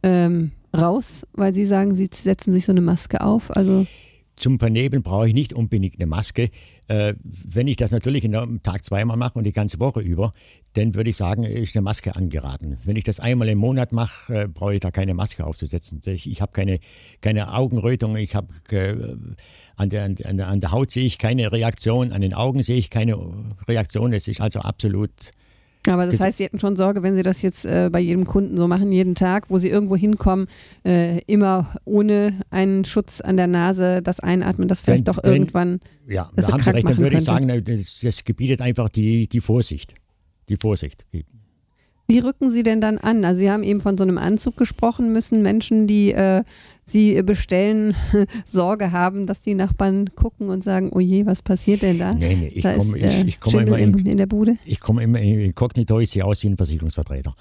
raus, weil Sie sagen, Sie setzen sich so eine Maske auf. Also zum Vernebeln brauche ich nicht unbedingt eine Maske. Wenn ich das natürlich am Tag 2-mal mache und die ganze Woche über, dann würde ich sagen, ist eine Maske angeraten. Wenn ich das einmal im Monat mache, brauche ich da keine Maske aufzusetzen. Ich habe keine Augenrötung, ich habe an der Haut sehe ich keine Reaktion, an den Augen sehe ich keine Reaktion. Es ist also absolut... Aber das heißt, Sie hätten schon Sorge, wenn Sie das jetzt bei jedem Kunden so machen, jeden Tag, wo Sie irgendwo hinkommen, immer ohne einen Schutz an der Nase, das Einatmen, das vielleicht doch irgendwann. Ja, da haben Sie recht, dann würde ich sagen, das gebietet einfach die Vorsicht. Die Vorsicht. Wie rücken Sie denn dann an? Also Sie haben eben von so einem Anzug gesprochen, müssen Menschen, die Sie bestellen, Sorge haben, dass die Nachbarn gucken und sagen, oh je, was passiert denn da? Nee, ich komme immer in der Bude? Ich komme immer inkognito, ich sehe aus wie ein Versicherungsvertreter.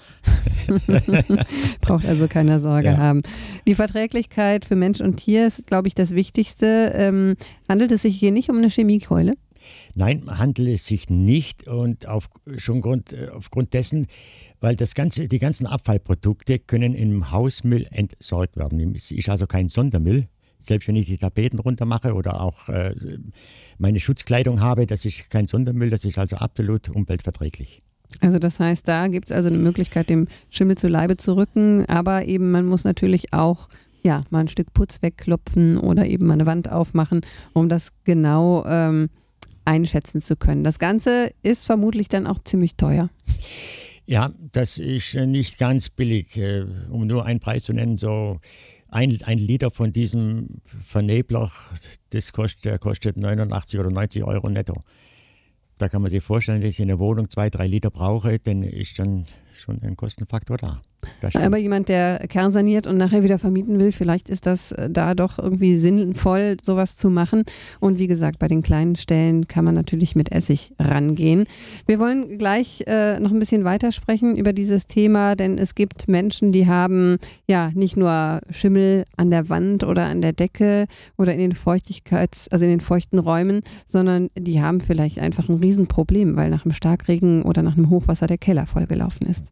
Braucht also keiner Sorge haben. Die Verträglichkeit für Mensch und Tier ist, glaube ich, das Wichtigste. Handelt es sich hier nicht um eine Chemiekeule? Nein, handelt es sich nicht und aufgrund dessen, weil die ganzen Abfallprodukte können im Hausmüll entsorgt werden. Es ist also kein Sondermüll. Selbst wenn ich die Tapeten runter mache oder auch meine Schutzkleidung habe, das ist kein Sondermüll, das ist also absolut umweltverträglich. Also das heißt, da gibt es also eine Möglichkeit, dem Schimmel zu Leibe zu rücken, aber eben man muss natürlich auch mal ein Stück Putz wegklopfen oder eben mal eine Wand aufmachen, um das genau einschätzen zu können. Das Ganze ist vermutlich dann auch ziemlich teuer. Ja, das ist nicht ganz billig. Um nur einen Preis zu nennen, so ein Liter von diesem Vernebler, der kostet 89 oder 90 Euro netto. Da kann man sich vorstellen, dass ich in der Wohnung 2-3 Liter brauche, dann ist dann schon ein Kostenfaktor da. Aber jemand, der kernsaniert und nachher wieder vermieten will, vielleicht ist das da doch irgendwie sinnvoll, sowas zu machen. Und wie gesagt, bei den kleinen Stellen kann man natürlich mit Essig rangehen. Wir wollen gleich noch ein bisschen weitersprechen über dieses Thema, denn es gibt Menschen, die haben nicht nur Schimmel an der Wand oder an der Decke oder in den in den feuchten Räumen, sondern die haben vielleicht einfach ein Riesenproblem, weil nach einem Starkregen oder nach einem Hochwasser der Keller vollgelaufen ist.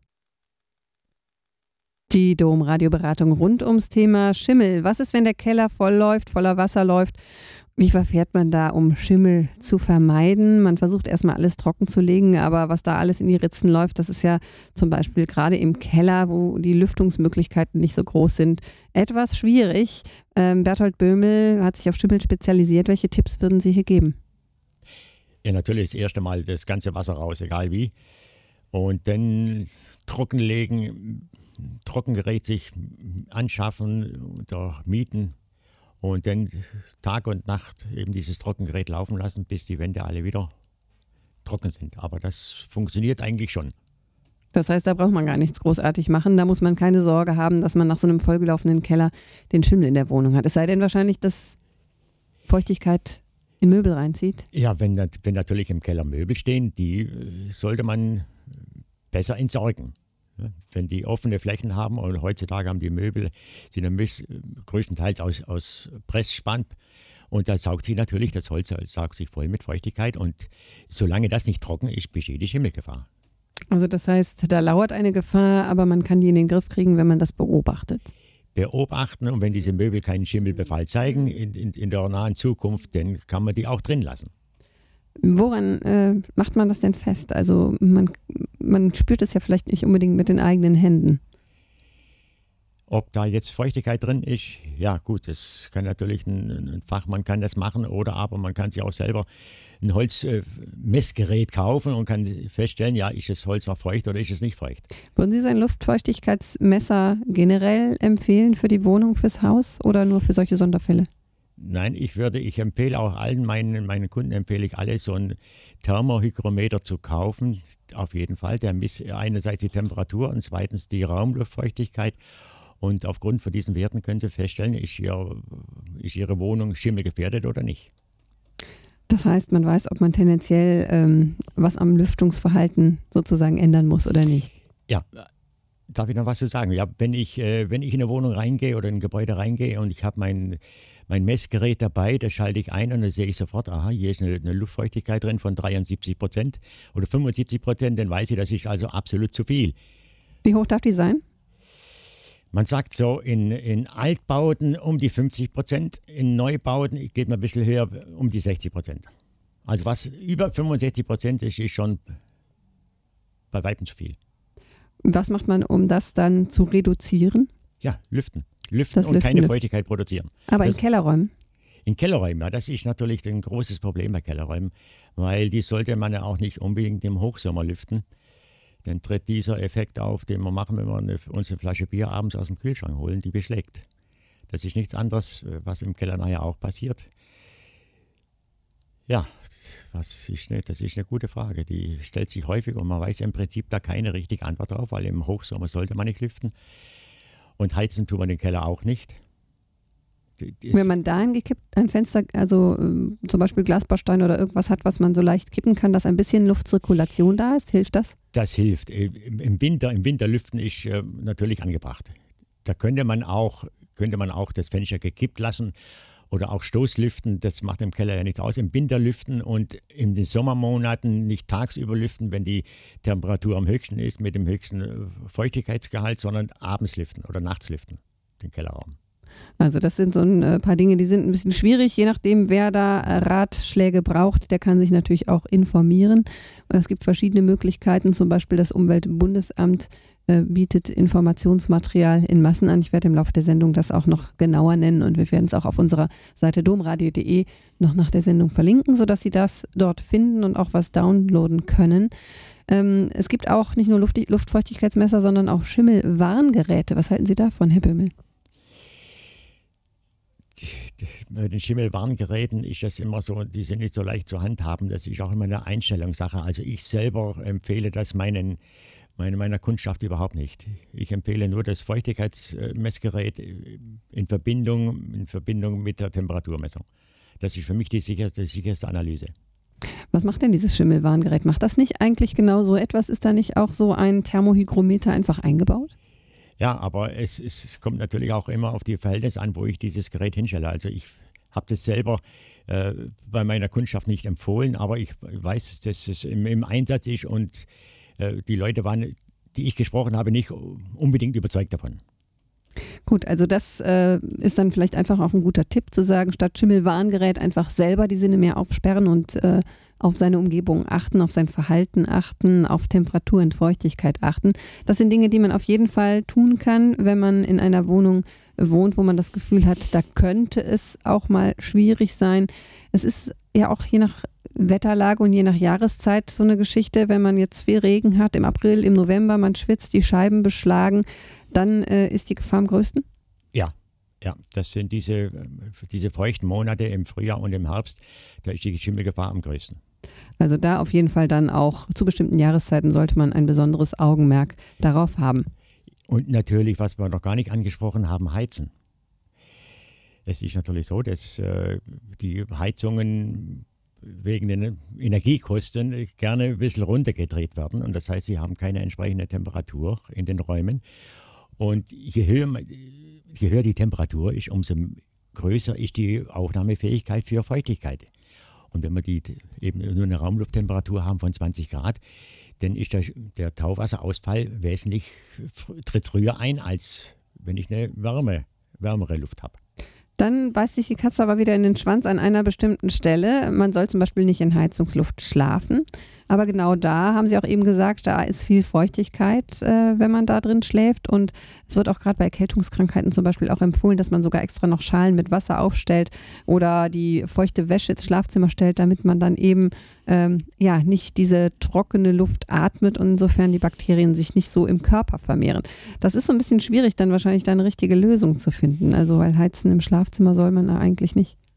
Die Dom-Radioberatung rund ums Thema Schimmel. Was ist, wenn der Keller voller Wasser läuft? Wie verfährt man da, um Schimmel zu vermeiden? Man versucht erstmal alles trocken zu legen, aber was da alles in die Ritzen läuft, das ist ja zum Beispiel gerade im Keller, wo die Lüftungsmöglichkeiten nicht so groß sind, etwas schwierig. Berthold Böhmel hat sich auf Schimmel spezialisiert. Welche Tipps würden Sie hier geben? Ja, natürlich das erste Mal das ganze Wasser raus, egal wie. Und dann trockenlegen, Trockengerät sich anschaffen oder mieten und dann Tag und Nacht eben dieses Trockengerät laufen lassen, bis die Wände alle wieder trocken sind. Aber das funktioniert eigentlich schon. Das heißt, da braucht man gar nichts großartig machen. Da muss man keine Sorge haben, dass man nach so einem vollgelaufenen Keller den Schimmel in der Wohnung hat. Es sei denn wahrscheinlich, dass Feuchtigkeit in Möbel reinzieht. Ja, wenn natürlich im Keller Möbel stehen, die sollte man besser entsorgen. Wenn die offene Flächen haben, und heutzutage haben die Möbel, sind größtenteils aus Pressspan, und da saugt sich natürlich, das Holz saugt sich voll mit Feuchtigkeit, und solange das nicht trocken ist, besteht die Schimmelgefahr. Also das heißt, da lauert eine Gefahr, aber man kann die in den Griff kriegen, wenn man das beobachtet. Beobachten, und wenn diese Möbel keinen Schimmelbefall zeigen in der nahen Zukunft, dann kann man die auch drin lassen. Woran macht man das denn fest? Also man spürt es ja vielleicht nicht unbedingt mit den eigenen Händen. Ob da jetzt Feuchtigkeit drin ist, ja gut, das kann natürlich ein Fachmann kann das machen, oder aber man kann sich auch selber ein Holzmessgerät kaufen und kann feststellen, ja, ist das Holz noch feucht oder ist es nicht feucht. Würden Sie so ein Luftfeuchtigkeitsmesser generell empfehlen für die Wohnung, fürs Haus oder nur für solche Sonderfälle? Nein, ich empfehle auch allen meinen Kunden, empfehle ich alle, so ein Thermohygrometer zu kaufen, auf jeden Fall. Der misst einerseits die Temperatur und zweitens die Raumluftfeuchtigkeit. Und aufgrund von diesen Werten können Sie feststellen, ist Ihre Wohnung schimmelgefährdet oder nicht. Das heißt, man weiß, ob man tendenziell was am Lüftungsverhalten sozusagen ändern muss oder nicht. Ja, darf ich noch was zu sagen? Ja, wenn ich in eine Wohnung reingehe oder in ein Gebäude reingehe und ich habe mein Messgerät dabei, das schalte ich ein und dann sehe ich sofort, aha, hier ist eine Luftfeuchtigkeit drin von 73% oder 75%, dann weiß ich, das ist also absolut zu viel. Wie hoch darf die sein? Man sagt so, in Altbauten um die 50%, in Neubauten geht man ein bisschen höher, um die 60%. Also was über 65% ist, ist schon bei weitem zu viel. Was macht man, um das dann zu reduzieren? Ja, lüften und keine Feuchtigkeit produzieren. Aber in Kellerräumen? In Kellerräumen, ja, das ist natürlich ein großes Problem bei Kellerräumen, weil die sollte man ja auch nicht unbedingt im Hochsommer lüften. Dann tritt dieser Effekt auf, den wir machen, wenn wir uns eine Flasche Bier abends aus dem Kühlschrank holen, die beschlägt. Das ist nichts anderes, was im Keller nachher auch passiert. Ja, das ist eine gute Frage. Die stellt sich häufig und man weiß im Prinzip da keine richtige Antwort drauf, weil im Hochsommer sollte man nicht lüften. Und heizen tun wir den Keller auch nicht. Wenn man da ein Fenster, also zum Beispiel Glasbaustein oder irgendwas hat, was man so leicht kippen kann, dass ein bisschen Luftzirkulation da ist, hilft das? Das hilft. Im Winter lüften ist natürlich angebracht. Da könnte man auch das Fenster gekippt lassen oder auch Stoßlüften. Das macht im Keller ja nichts aus. Im Winter lüften und in den Sommermonaten nicht tagsüber lüften, wenn die Temperatur am höchsten ist, mit dem höchsten Feuchtigkeitsgehalt, sondern abends lüften oder nachts lüften, den Kellerraum. Also das sind so ein paar Dinge, die sind ein bisschen schwierig, je nachdem, wer da Ratschläge braucht, der kann sich natürlich auch informieren. Es gibt verschiedene Möglichkeiten, zum Beispiel das Umweltbundesamt bietet Informationsmaterial in Massen an. Ich werde im Laufe der Sendung das auch noch genauer nennen und wir werden es auch auf unserer Seite domradio.de noch nach der Sendung verlinken, sodass Sie das dort finden und auch was downloaden können. Es gibt auch nicht nur Luftfeuchtigkeitsmesser, sondern auch Schimmelwarngeräte. Was halten Sie davon, Herr Böhmel? Bei den Schimmelwarngeräten ist das immer so, die sind nicht so leicht zu handhaben. Das ist auch immer eine Einstellungssache. Also ich selber empfehle das meiner Kundschaft überhaupt nicht. Ich empfehle nur das Feuchtigkeitsmessgerät in Verbindung mit der Temperaturmessung. Das ist für mich die sicherste Analyse. Was macht denn dieses Schimmelwarngerät? Macht das nicht eigentlich genau so etwas? Ist da nicht auch so ein Thermohygrometer einfach eingebaut? Ja, aber es kommt natürlich auch immer auf die Verhältnisse an, wo ich dieses Gerät hinstelle. Also ich habe das selber bei meiner Kundschaft nicht empfohlen, aber ich weiß, dass es im Einsatz ist und die Leute waren, die ich gesprochen habe, nicht unbedingt überzeugt davon. Gut, also das ist dann vielleicht einfach auch ein guter Tipp zu sagen, statt Schimmelwarngerät einfach selber die Sinne mehr aufsperren und auf seine Umgebung achten, auf sein Verhalten achten, auf Temperatur und Feuchtigkeit achten. Das sind Dinge, die man auf jeden Fall tun kann, wenn man in einer Wohnung wohnt, wo man das Gefühl hat, da könnte es auch mal schwierig sein. Es ist ja auch je nach Wetterlage und je nach Jahreszeit so eine Geschichte, wenn man jetzt viel Regen hat im April, im November, man schwitzt, die Scheiben beschlagen, dann ist die Gefahr am größten? Ja, das sind diese feuchten Monate im Frühjahr und im Herbst, da ist die Schimmelgefahr am größten. Also da auf jeden Fall dann auch zu bestimmten Jahreszeiten sollte man ein besonderes Augenmerk darauf haben. Und natürlich, was wir noch gar nicht angesprochen haben, Heizen. Es ist natürlich so, dass die Heizungen wegen den Energiekosten gerne ein bisschen runtergedreht werden. Und das heißt, wir haben keine entsprechende Temperatur in den Räumen. Und je höher die Temperatur ist, umso größer ist die Aufnahmefähigkeit für Feuchtigkeit. Und wenn wir eben nur eine Raumlufttemperatur haben von 20 Grad, dann ist der Tauwasserausfall tritt früher ein, als wenn ich eine wärmere Luft habe. Dann beißt sich die Katze aber wieder in den Schwanz an einer bestimmten Stelle. Man soll zum Beispiel nicht in Heizungsluft schlafen. Aber genau da haben Sie auch eben gesagt, da ist viel Feuchtigkeit, wenn man da drin schläft. Und es wird auch gerade bei Erkältungskrankheiten zum Beispiel auch empfohlen, dass man sogar extra noch Schalen mit Wasser aufstellt oder die feuchte Wäsche ins Schlafzimmer stellt, damit man dann eben nicht diese trockene Luft atmet und insofern die Bakterien sich nicht so im Körper vermehren. Das ist so ein bisschen schwierig, dann wahrscheinlich da eine richtige Lösung zu finden. Also weil Heizen im Schlafzimmer soll man eigentlich nicht.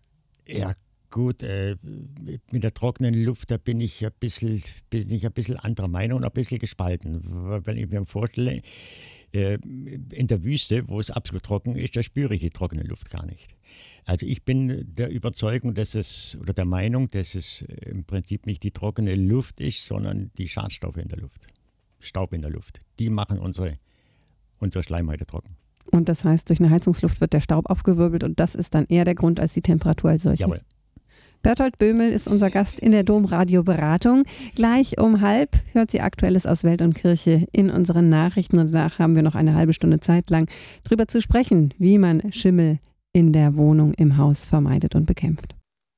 Ja, gut, mit der trockenen Luft, da bin ich ein bisschen anderer Meinung und ein bisschen gespalten. Wenn ich mir vorstelle, in der Wüste, wo es absolut trocken ist, da spüre ich die trockene Luft gar nicht. Also ich bin der Überzeugung, oder der Meinung, dass es im Prinzip nicht die trockene Luft ist, sondern die Schadstoffe in der Luft, Staub in der Luft. Die machen unsere Schleimhäute trocken. Und das heißt, durch eine Heizungsluft wird der Staub aufgewirbelt und das ist dann eher der Grund als die Temperatur als solche. Jawohl. Berthold Böhmel ist unser Gast in der Domradio-Beratung. Gleich um 12:30 hört sie Aktuelles aus Welt und Kirche in unseren Nachrichten. Und danach haben wir noch eine halbe Stunde Zeit lang darüber zu sprechen, wie man Schimmel in der Wohnung, im Haus vermeidet und bekämpft.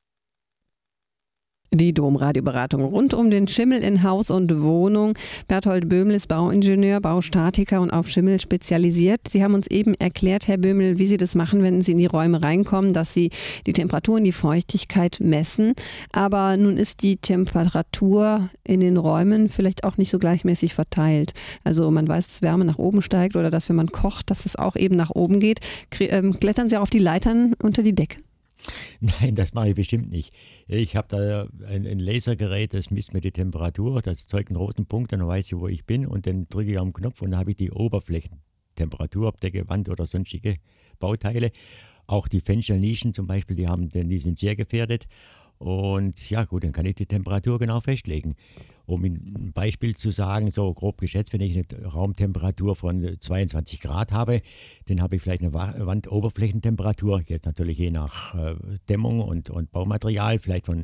Die Domradioberatung rund um den Schimmel in Haus und Wohnung. Berthold Böhmel ist Bauingenieur, Baustatiker und auf Schimmel spezialisiert. Sie haben uns eben erklärt, Herr Böhmel, wie Sie das machen, wenn Sie in die Räume reinkommen, dass Sie die Temperatur und die Feuchtigkeit messen. Aber nun ist die Temperatur in den Räumen vielleicht auch nicht so gleichmäßig verteilt. Also man weiß, dass Wärme nach oben steigt oder dass, wenn man kocht, dass es auch eben nach oben geht. Klettern Sie auch auf die Leitern unter die Decke? Nein, das mache ich bestimmt nicht. Ich habe da ein Lasergerät, das misst mir die Temperatur, das erzeugt einen roten Punkt, dann weiß ich, wo ich bin und dann drücke ich auf den Knopf und dann habe ich die Oberflächentemperatur, ob Decke, Wand oder sonstige Bauteile. Auch die Fensternischen zum Beispiel, die sind sehr gefährdet. Und ja gut, dann kann ich die Temperatur genau festlegen. Um ein Beispiel zu sagen, so grob geschätzt, wenn ich eine Raumtemperatur von 22 Grad habe, dann habe ich vielleicht eine Wandoberflächentemperatur, jetzt natürlich je nach Dämmung und Baumaterial, vielleicht von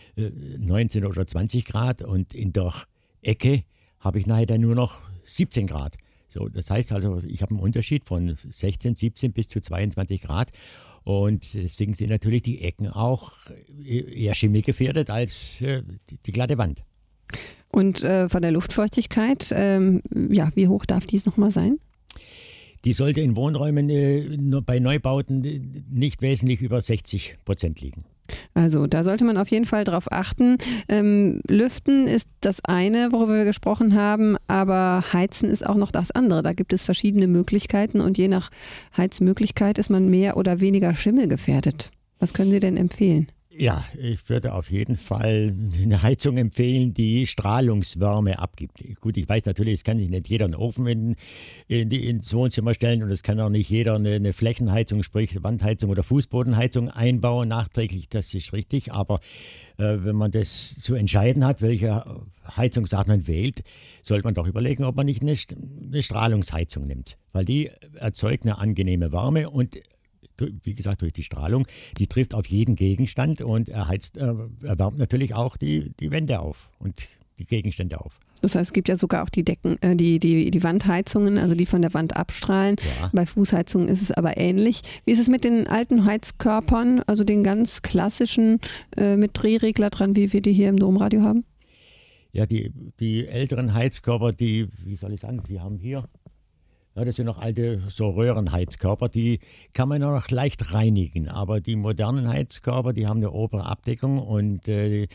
19 oder 20 Grad und in der Ecke habe ich nachher dann nur noch 17 Grad. So, das heißt also, ich habe einen Unterschied von 16, 17 bis zu 22 Grad. Und deswegen sind natürlich die Ecken auch eher schimmelgefährdet als die glatte Wand. Und von der Luftfeuchtigkeit, wie hoch darf dies nochmal sein? Die sollte in Wohnräumen bei Neubauten nicht wesentlich über 60% liegen. Also da sollte man auf jeden Fall drauf achten. Lüften ist das eine, worüber wir gesprochen haben, aber Heizen ist auch noch das andere. Da gibt es verschiedene Möglichkeiten und je nach Heizmöglichkeit ist man mehr oder weniger schimmelgefährdet. Was können Sie denn empfehlen? Ja, ich würde auf jeden Fall eine Heizung empfehlen, die Strahlungswärme abgibt. Gut, ich weiß natürlich, es kann sich nicht jeder einen Ofen ins Wohnzimmer stellen und es kann auch nicht jeder eine Flächenheizung, sprich Wandheizung oder Fußbodenheizung einbauen, nachträglich, das ist richtig. Aber wenn man das zu entscheiden hat, welche Heizungsart man wählt, sollte man doch überlegen, ob man nicht eine Strahlungsheizung nimmt. Weil die erzeugt eine angenehme Wärme und wie gesagt, durch die Strahlung, die trifft auf jeden Gegenstand und erwärmt natürlich auch die Wände auf und die Gegenstände auf. Das heißt, es gibt ja sogar auch die Decken, die Wandheizungen, also die von der Wand abstrahlen. Ja. Bei Fußheizungen ist es aber ähnlich. Wie ist es mit den alten Heizkörpern, also den ganz klassischen mit Drehregler dran, wie wir die hier im Domradio haben? Ja, die älteren Heizkörper, die haben hier. Ja, das sind noch alte so Röhrenheizkörper, die kann man noch leicht reinigen. Aber die modernen Heizkörper, die haben eine obere Abdeckung und in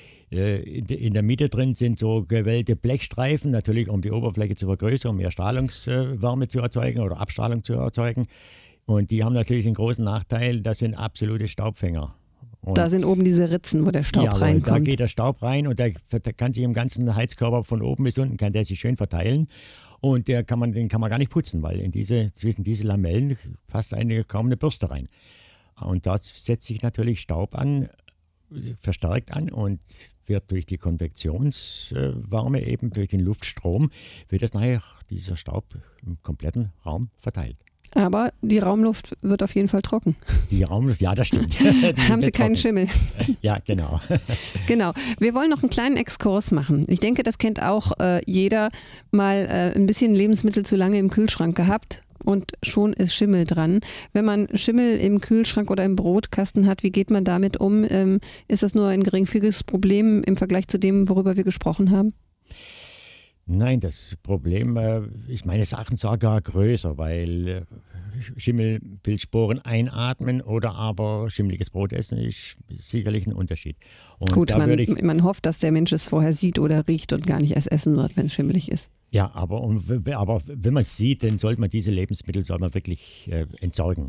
der Mitte drin sind so gewellte Blechstreifen, natürlich um die Oberfläche zu vergrößern, um mehr Strahlungswärme zu erzeugen oder Abstrahlung zu erzeugen. Und die haben natürlich den großen Nachteil, das sind absolute Staubfänger. Und da sind oben diese Ritzen, wo der Staub reinkommt. Da geht der Staub rein und der kann sich im ganzen Heizkörper von oben bis unten, kann der sich schön verteilen. Und den kann man gar nicht putzen, weil zwischen diese Lamellen passt kaum eine Bürste rein. Und da setzt sich natürlich Staub verstärkt an und wird durch die Konvektionswärme, eben durch den Luftstrom, wird das nachher dieser Staub im kompletten Raum verteilt. Aber die Raumluft wird auf jeden Fall trocken. Die Raumluft, ja, das stimmt. Haben Sie keinen Schimmel? Ja, genau. Genau. Wir wollen noch einen kleinen Exkurs machen. Ich denke, das kennt auch jeder, mal ein bisschen Lebensmittel zu lange im Kühlschrank gehabt und schon ist Schimmel dran. Wenn man Schimmel im Kühlschrank oder im Brotkasten hat, wie geht man damit um? Ist das nur ein geringfügiges Problem im Vergleich zu dem, worüber wir gesprochen haben? Nein, das Problem ist meines Erachtens sogar größer, weil Schimmelpilzsporen einatmen oder aber schimmeliges Brot essen ist sicherlich ein Unterschied. Und gut, man hofft, dass der Mensch es vorher sieht oder riecht und gar nicht erst essen wird, wenn es schimmelig ist. Ja, aber wenn man es sieht, dann sollte man diese Lebensmittel wirklich entsorgen.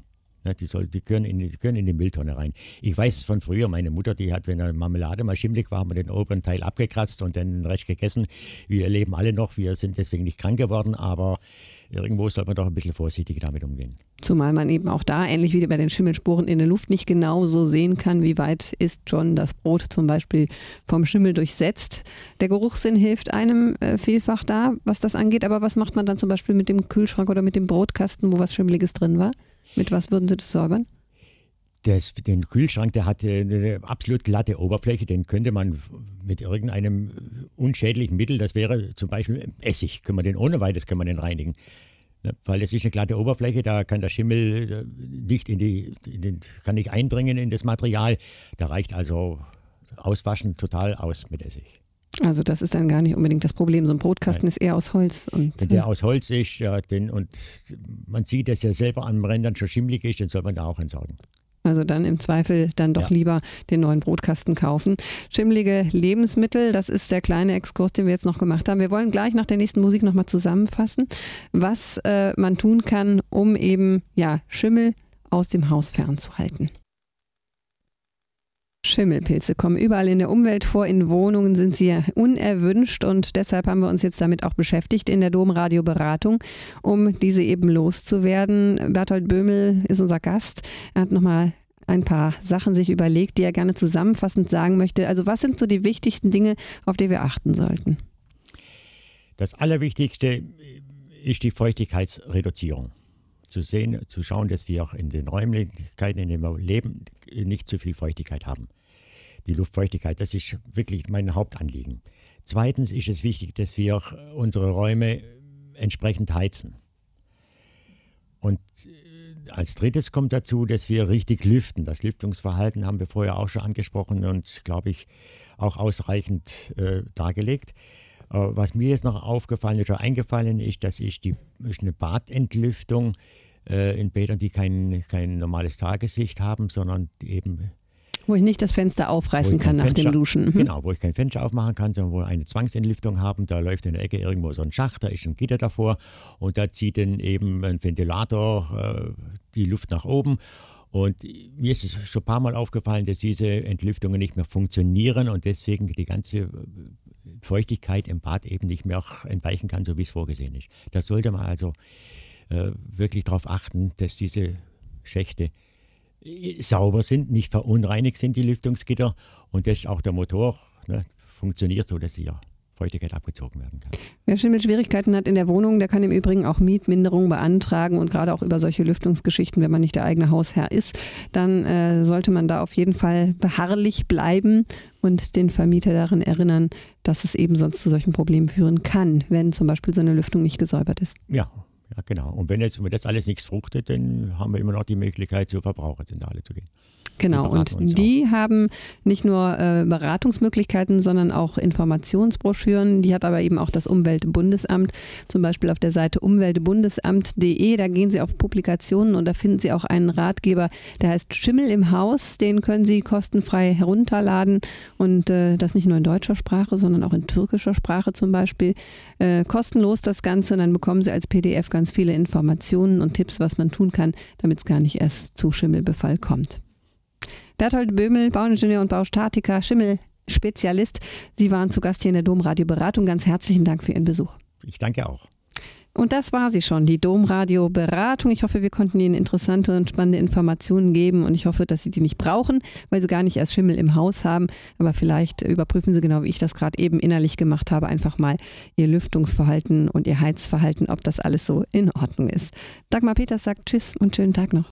Ne, die gehören in die Mülltonne rein. Ich weiß es von früher, meine Mutter, die hat, wenn eine Marmelade mal schimmelig war, haben wir den oberen Teil abgekratzt und dann den Rest gegessen. Wir leben alle noch, wir sind deswegen nicht krank geworden, aber irgendwo sollte man doch ein bisschen vorsichtig damit umgehen. Zumal man eben auch da, ähnlich wie bei den Schimmelspuren in der Luft, nicht genau so sehen kann, wie weit ist schon das Brot zum Beispiel vom Schimmel durchsetzt. Der Geruchssinn hilft einem vielfach da, was das angeht. Aber was macht man dann zum Beispiel mit dem Kühlschrank oder mit dem Brotkasten, wo was Schimmeliges drin war? Mit was würden Sie das säubern? Den Kühlschrank, der hat eine absolut glatte Oberfläche, den könnte man mit irgendeinem unschädlichen Mittel, das wäre zum Beispiel Essig, ohne weiteres können wir den reinigen. Weil es ist eine glatte Oberfläche, da kann der Schimmel nicht kann nicht eindringen in das Material. Da reicht also Auswaschen total aus mit Essig. Also das ist dann gar nicht unbedingt das Problem. So ein Brotkasten ist eher aus Holz. Wenn der aus Holz ist, und man sieht, dass er selber an den Rändern schon schimmelig ist, dann soll man da auch entsorgen. Also dann im Zweifel dann doch lieber den neuen Brotkasten kaufen. Schimmelige Lebensmittel, das ist der kleine Exkurs, den wir jetzt noch gemacht haben. Wir wollen gleich nach der nächsten Musik nochmal zusammenfassen, was man tun kann, um eben Schimmel aus dem Haus fernzuhalten. Schimmelpilze kommen überall in der Umwelt vor, in Wohnungen sind sie unerwünscht und deshalb haben wir uns jetzt damit auch beschäftigt in der Domradio Beratung, um diese eben loszuwerden. Berthold Böhmel ist unser Gast. Er hat nochmal ein paar Sachen sich überlegt, die er gerne zusammenfassend sagen möchte. Also was sind so die wichtigsten Dinge, auf die wir achten sollten? Das Allerwichtigste ist die Feuchtigkeitsreduzierung. Zu schauen, dass wir auch in den Räumlichkeiten, in denen wir leben, nicht zu viel Feuchtigkeit haben. Die Luftfeuchtigkeit, das ist wirklich mein Hauptanliegen. Zweitens ist es wichtig, dass wir auch unsere Räume entsprechend heizen. Und als drittes kommt dazu, dass wir richtig lüften. Das Lüftungsverhalten haben wir vorher auch schon angesprochen und, glaube ich, auch ausreichend dargelegt. Was mir jetzt noch aufgefallen ist oder eingefallen ist, das ist eine Badentlüftung in Bädern, die kein normales Tageslicht haben, sondern eben... Wo ich nicht das Fenster aufreißen kann nach dem Duschen. Genau, wo ich kein Fenster aufmachen kann, sondern wo wir eine Zwangsentlüftung haben. Da läuft in der Ecke irgendwo so ein Schacht, da ist ein Gitter davor und da zieht dann eben ein Ventilator die Luft nach oben. Und mir ist es schon ein paar Mal aufgefallen, dass diese Entlüftungen nicht mehr funktionieren und deswegen die ganze Feuchtigkeit im Bad eben nicht mehr auch entweichen kann, so wie es vorgesehen ist. Da sollte man also wirklich darauf achten, dass diese Schächte sauber sind, nicht verunreinigt sind, die Lüftungsgitter, und dass auch der Motor funktioniert so, dass hier Feuchtigkeit abgezogen werden kann. Wer Schimmelschwierigkeiten hat in der Wohnung, der kann im Übrigen auch Mietminderung beantragen und gerade auch über solche Lüftungsgeschichten, wenn man nicht der eigene Hausherr ist, dann sollte man da auf jeden Fall beharrlich bleiben und den Vermieter daran erinnern, dass es eben sonst zu solchen Problemen führen kann, wenn zum Beispiel so eine Lüftung nicht gesäubert ist. Ja, genau. Und wenn das alles nichts fruchtet, dann haben wir immer noch die Möglichkeit, zur Verbraucherzentrale zu gehen. Genau, und die haben nicht nur Beratungsmöglichkeiten, sondern auch Informationsbroschüren. Die hat aber eben auch das Umweltbundesamt, zum Beispiel auf der Seite umweltbundesamt.de. Da gehen Sie auf Publikationen und da finden Sie auch einen Ratgeber, der heißt Schimmel im Haus. Den können Sie kostenfrei herunterladen und das nicht nur in deutscher Sprache, sondern auch in türkischer Sprache zum Beispiel. Kostenlos das Ganze und dann bekommen Sie als PDF ganz viele Informationen und Tipps, was man tun kann, damit es gar nicht erst zu Schimmelbefall kommt. Berthold Böhmel, Bauingenieur und Baustatiker, Schimmelspezialist. Sie waren zu Gast hier in der Domradio Beratung. Ganz herzlichen Dank für Ihren Besuch. Ich danke auch. Und das war sie schon, die Domradio Beratung. Ich hoffe, wir konnten Ihnen interessante und spannende Informationen geben und ich hoffe, dass Sie die nicht brauchen, weil Sie gar nicht erst Schimmel im Haus haben. Aber vielleicht überprüfen Sie genau, wie ich das gerade eben innerlich gemacht habe, einfach mal Ihr Lüftungsverhalten und Ihr Heizverhalten, ob das alles so in Ordnung ist. Dagmar Peters sagt Tschüss und schönen Tag noch.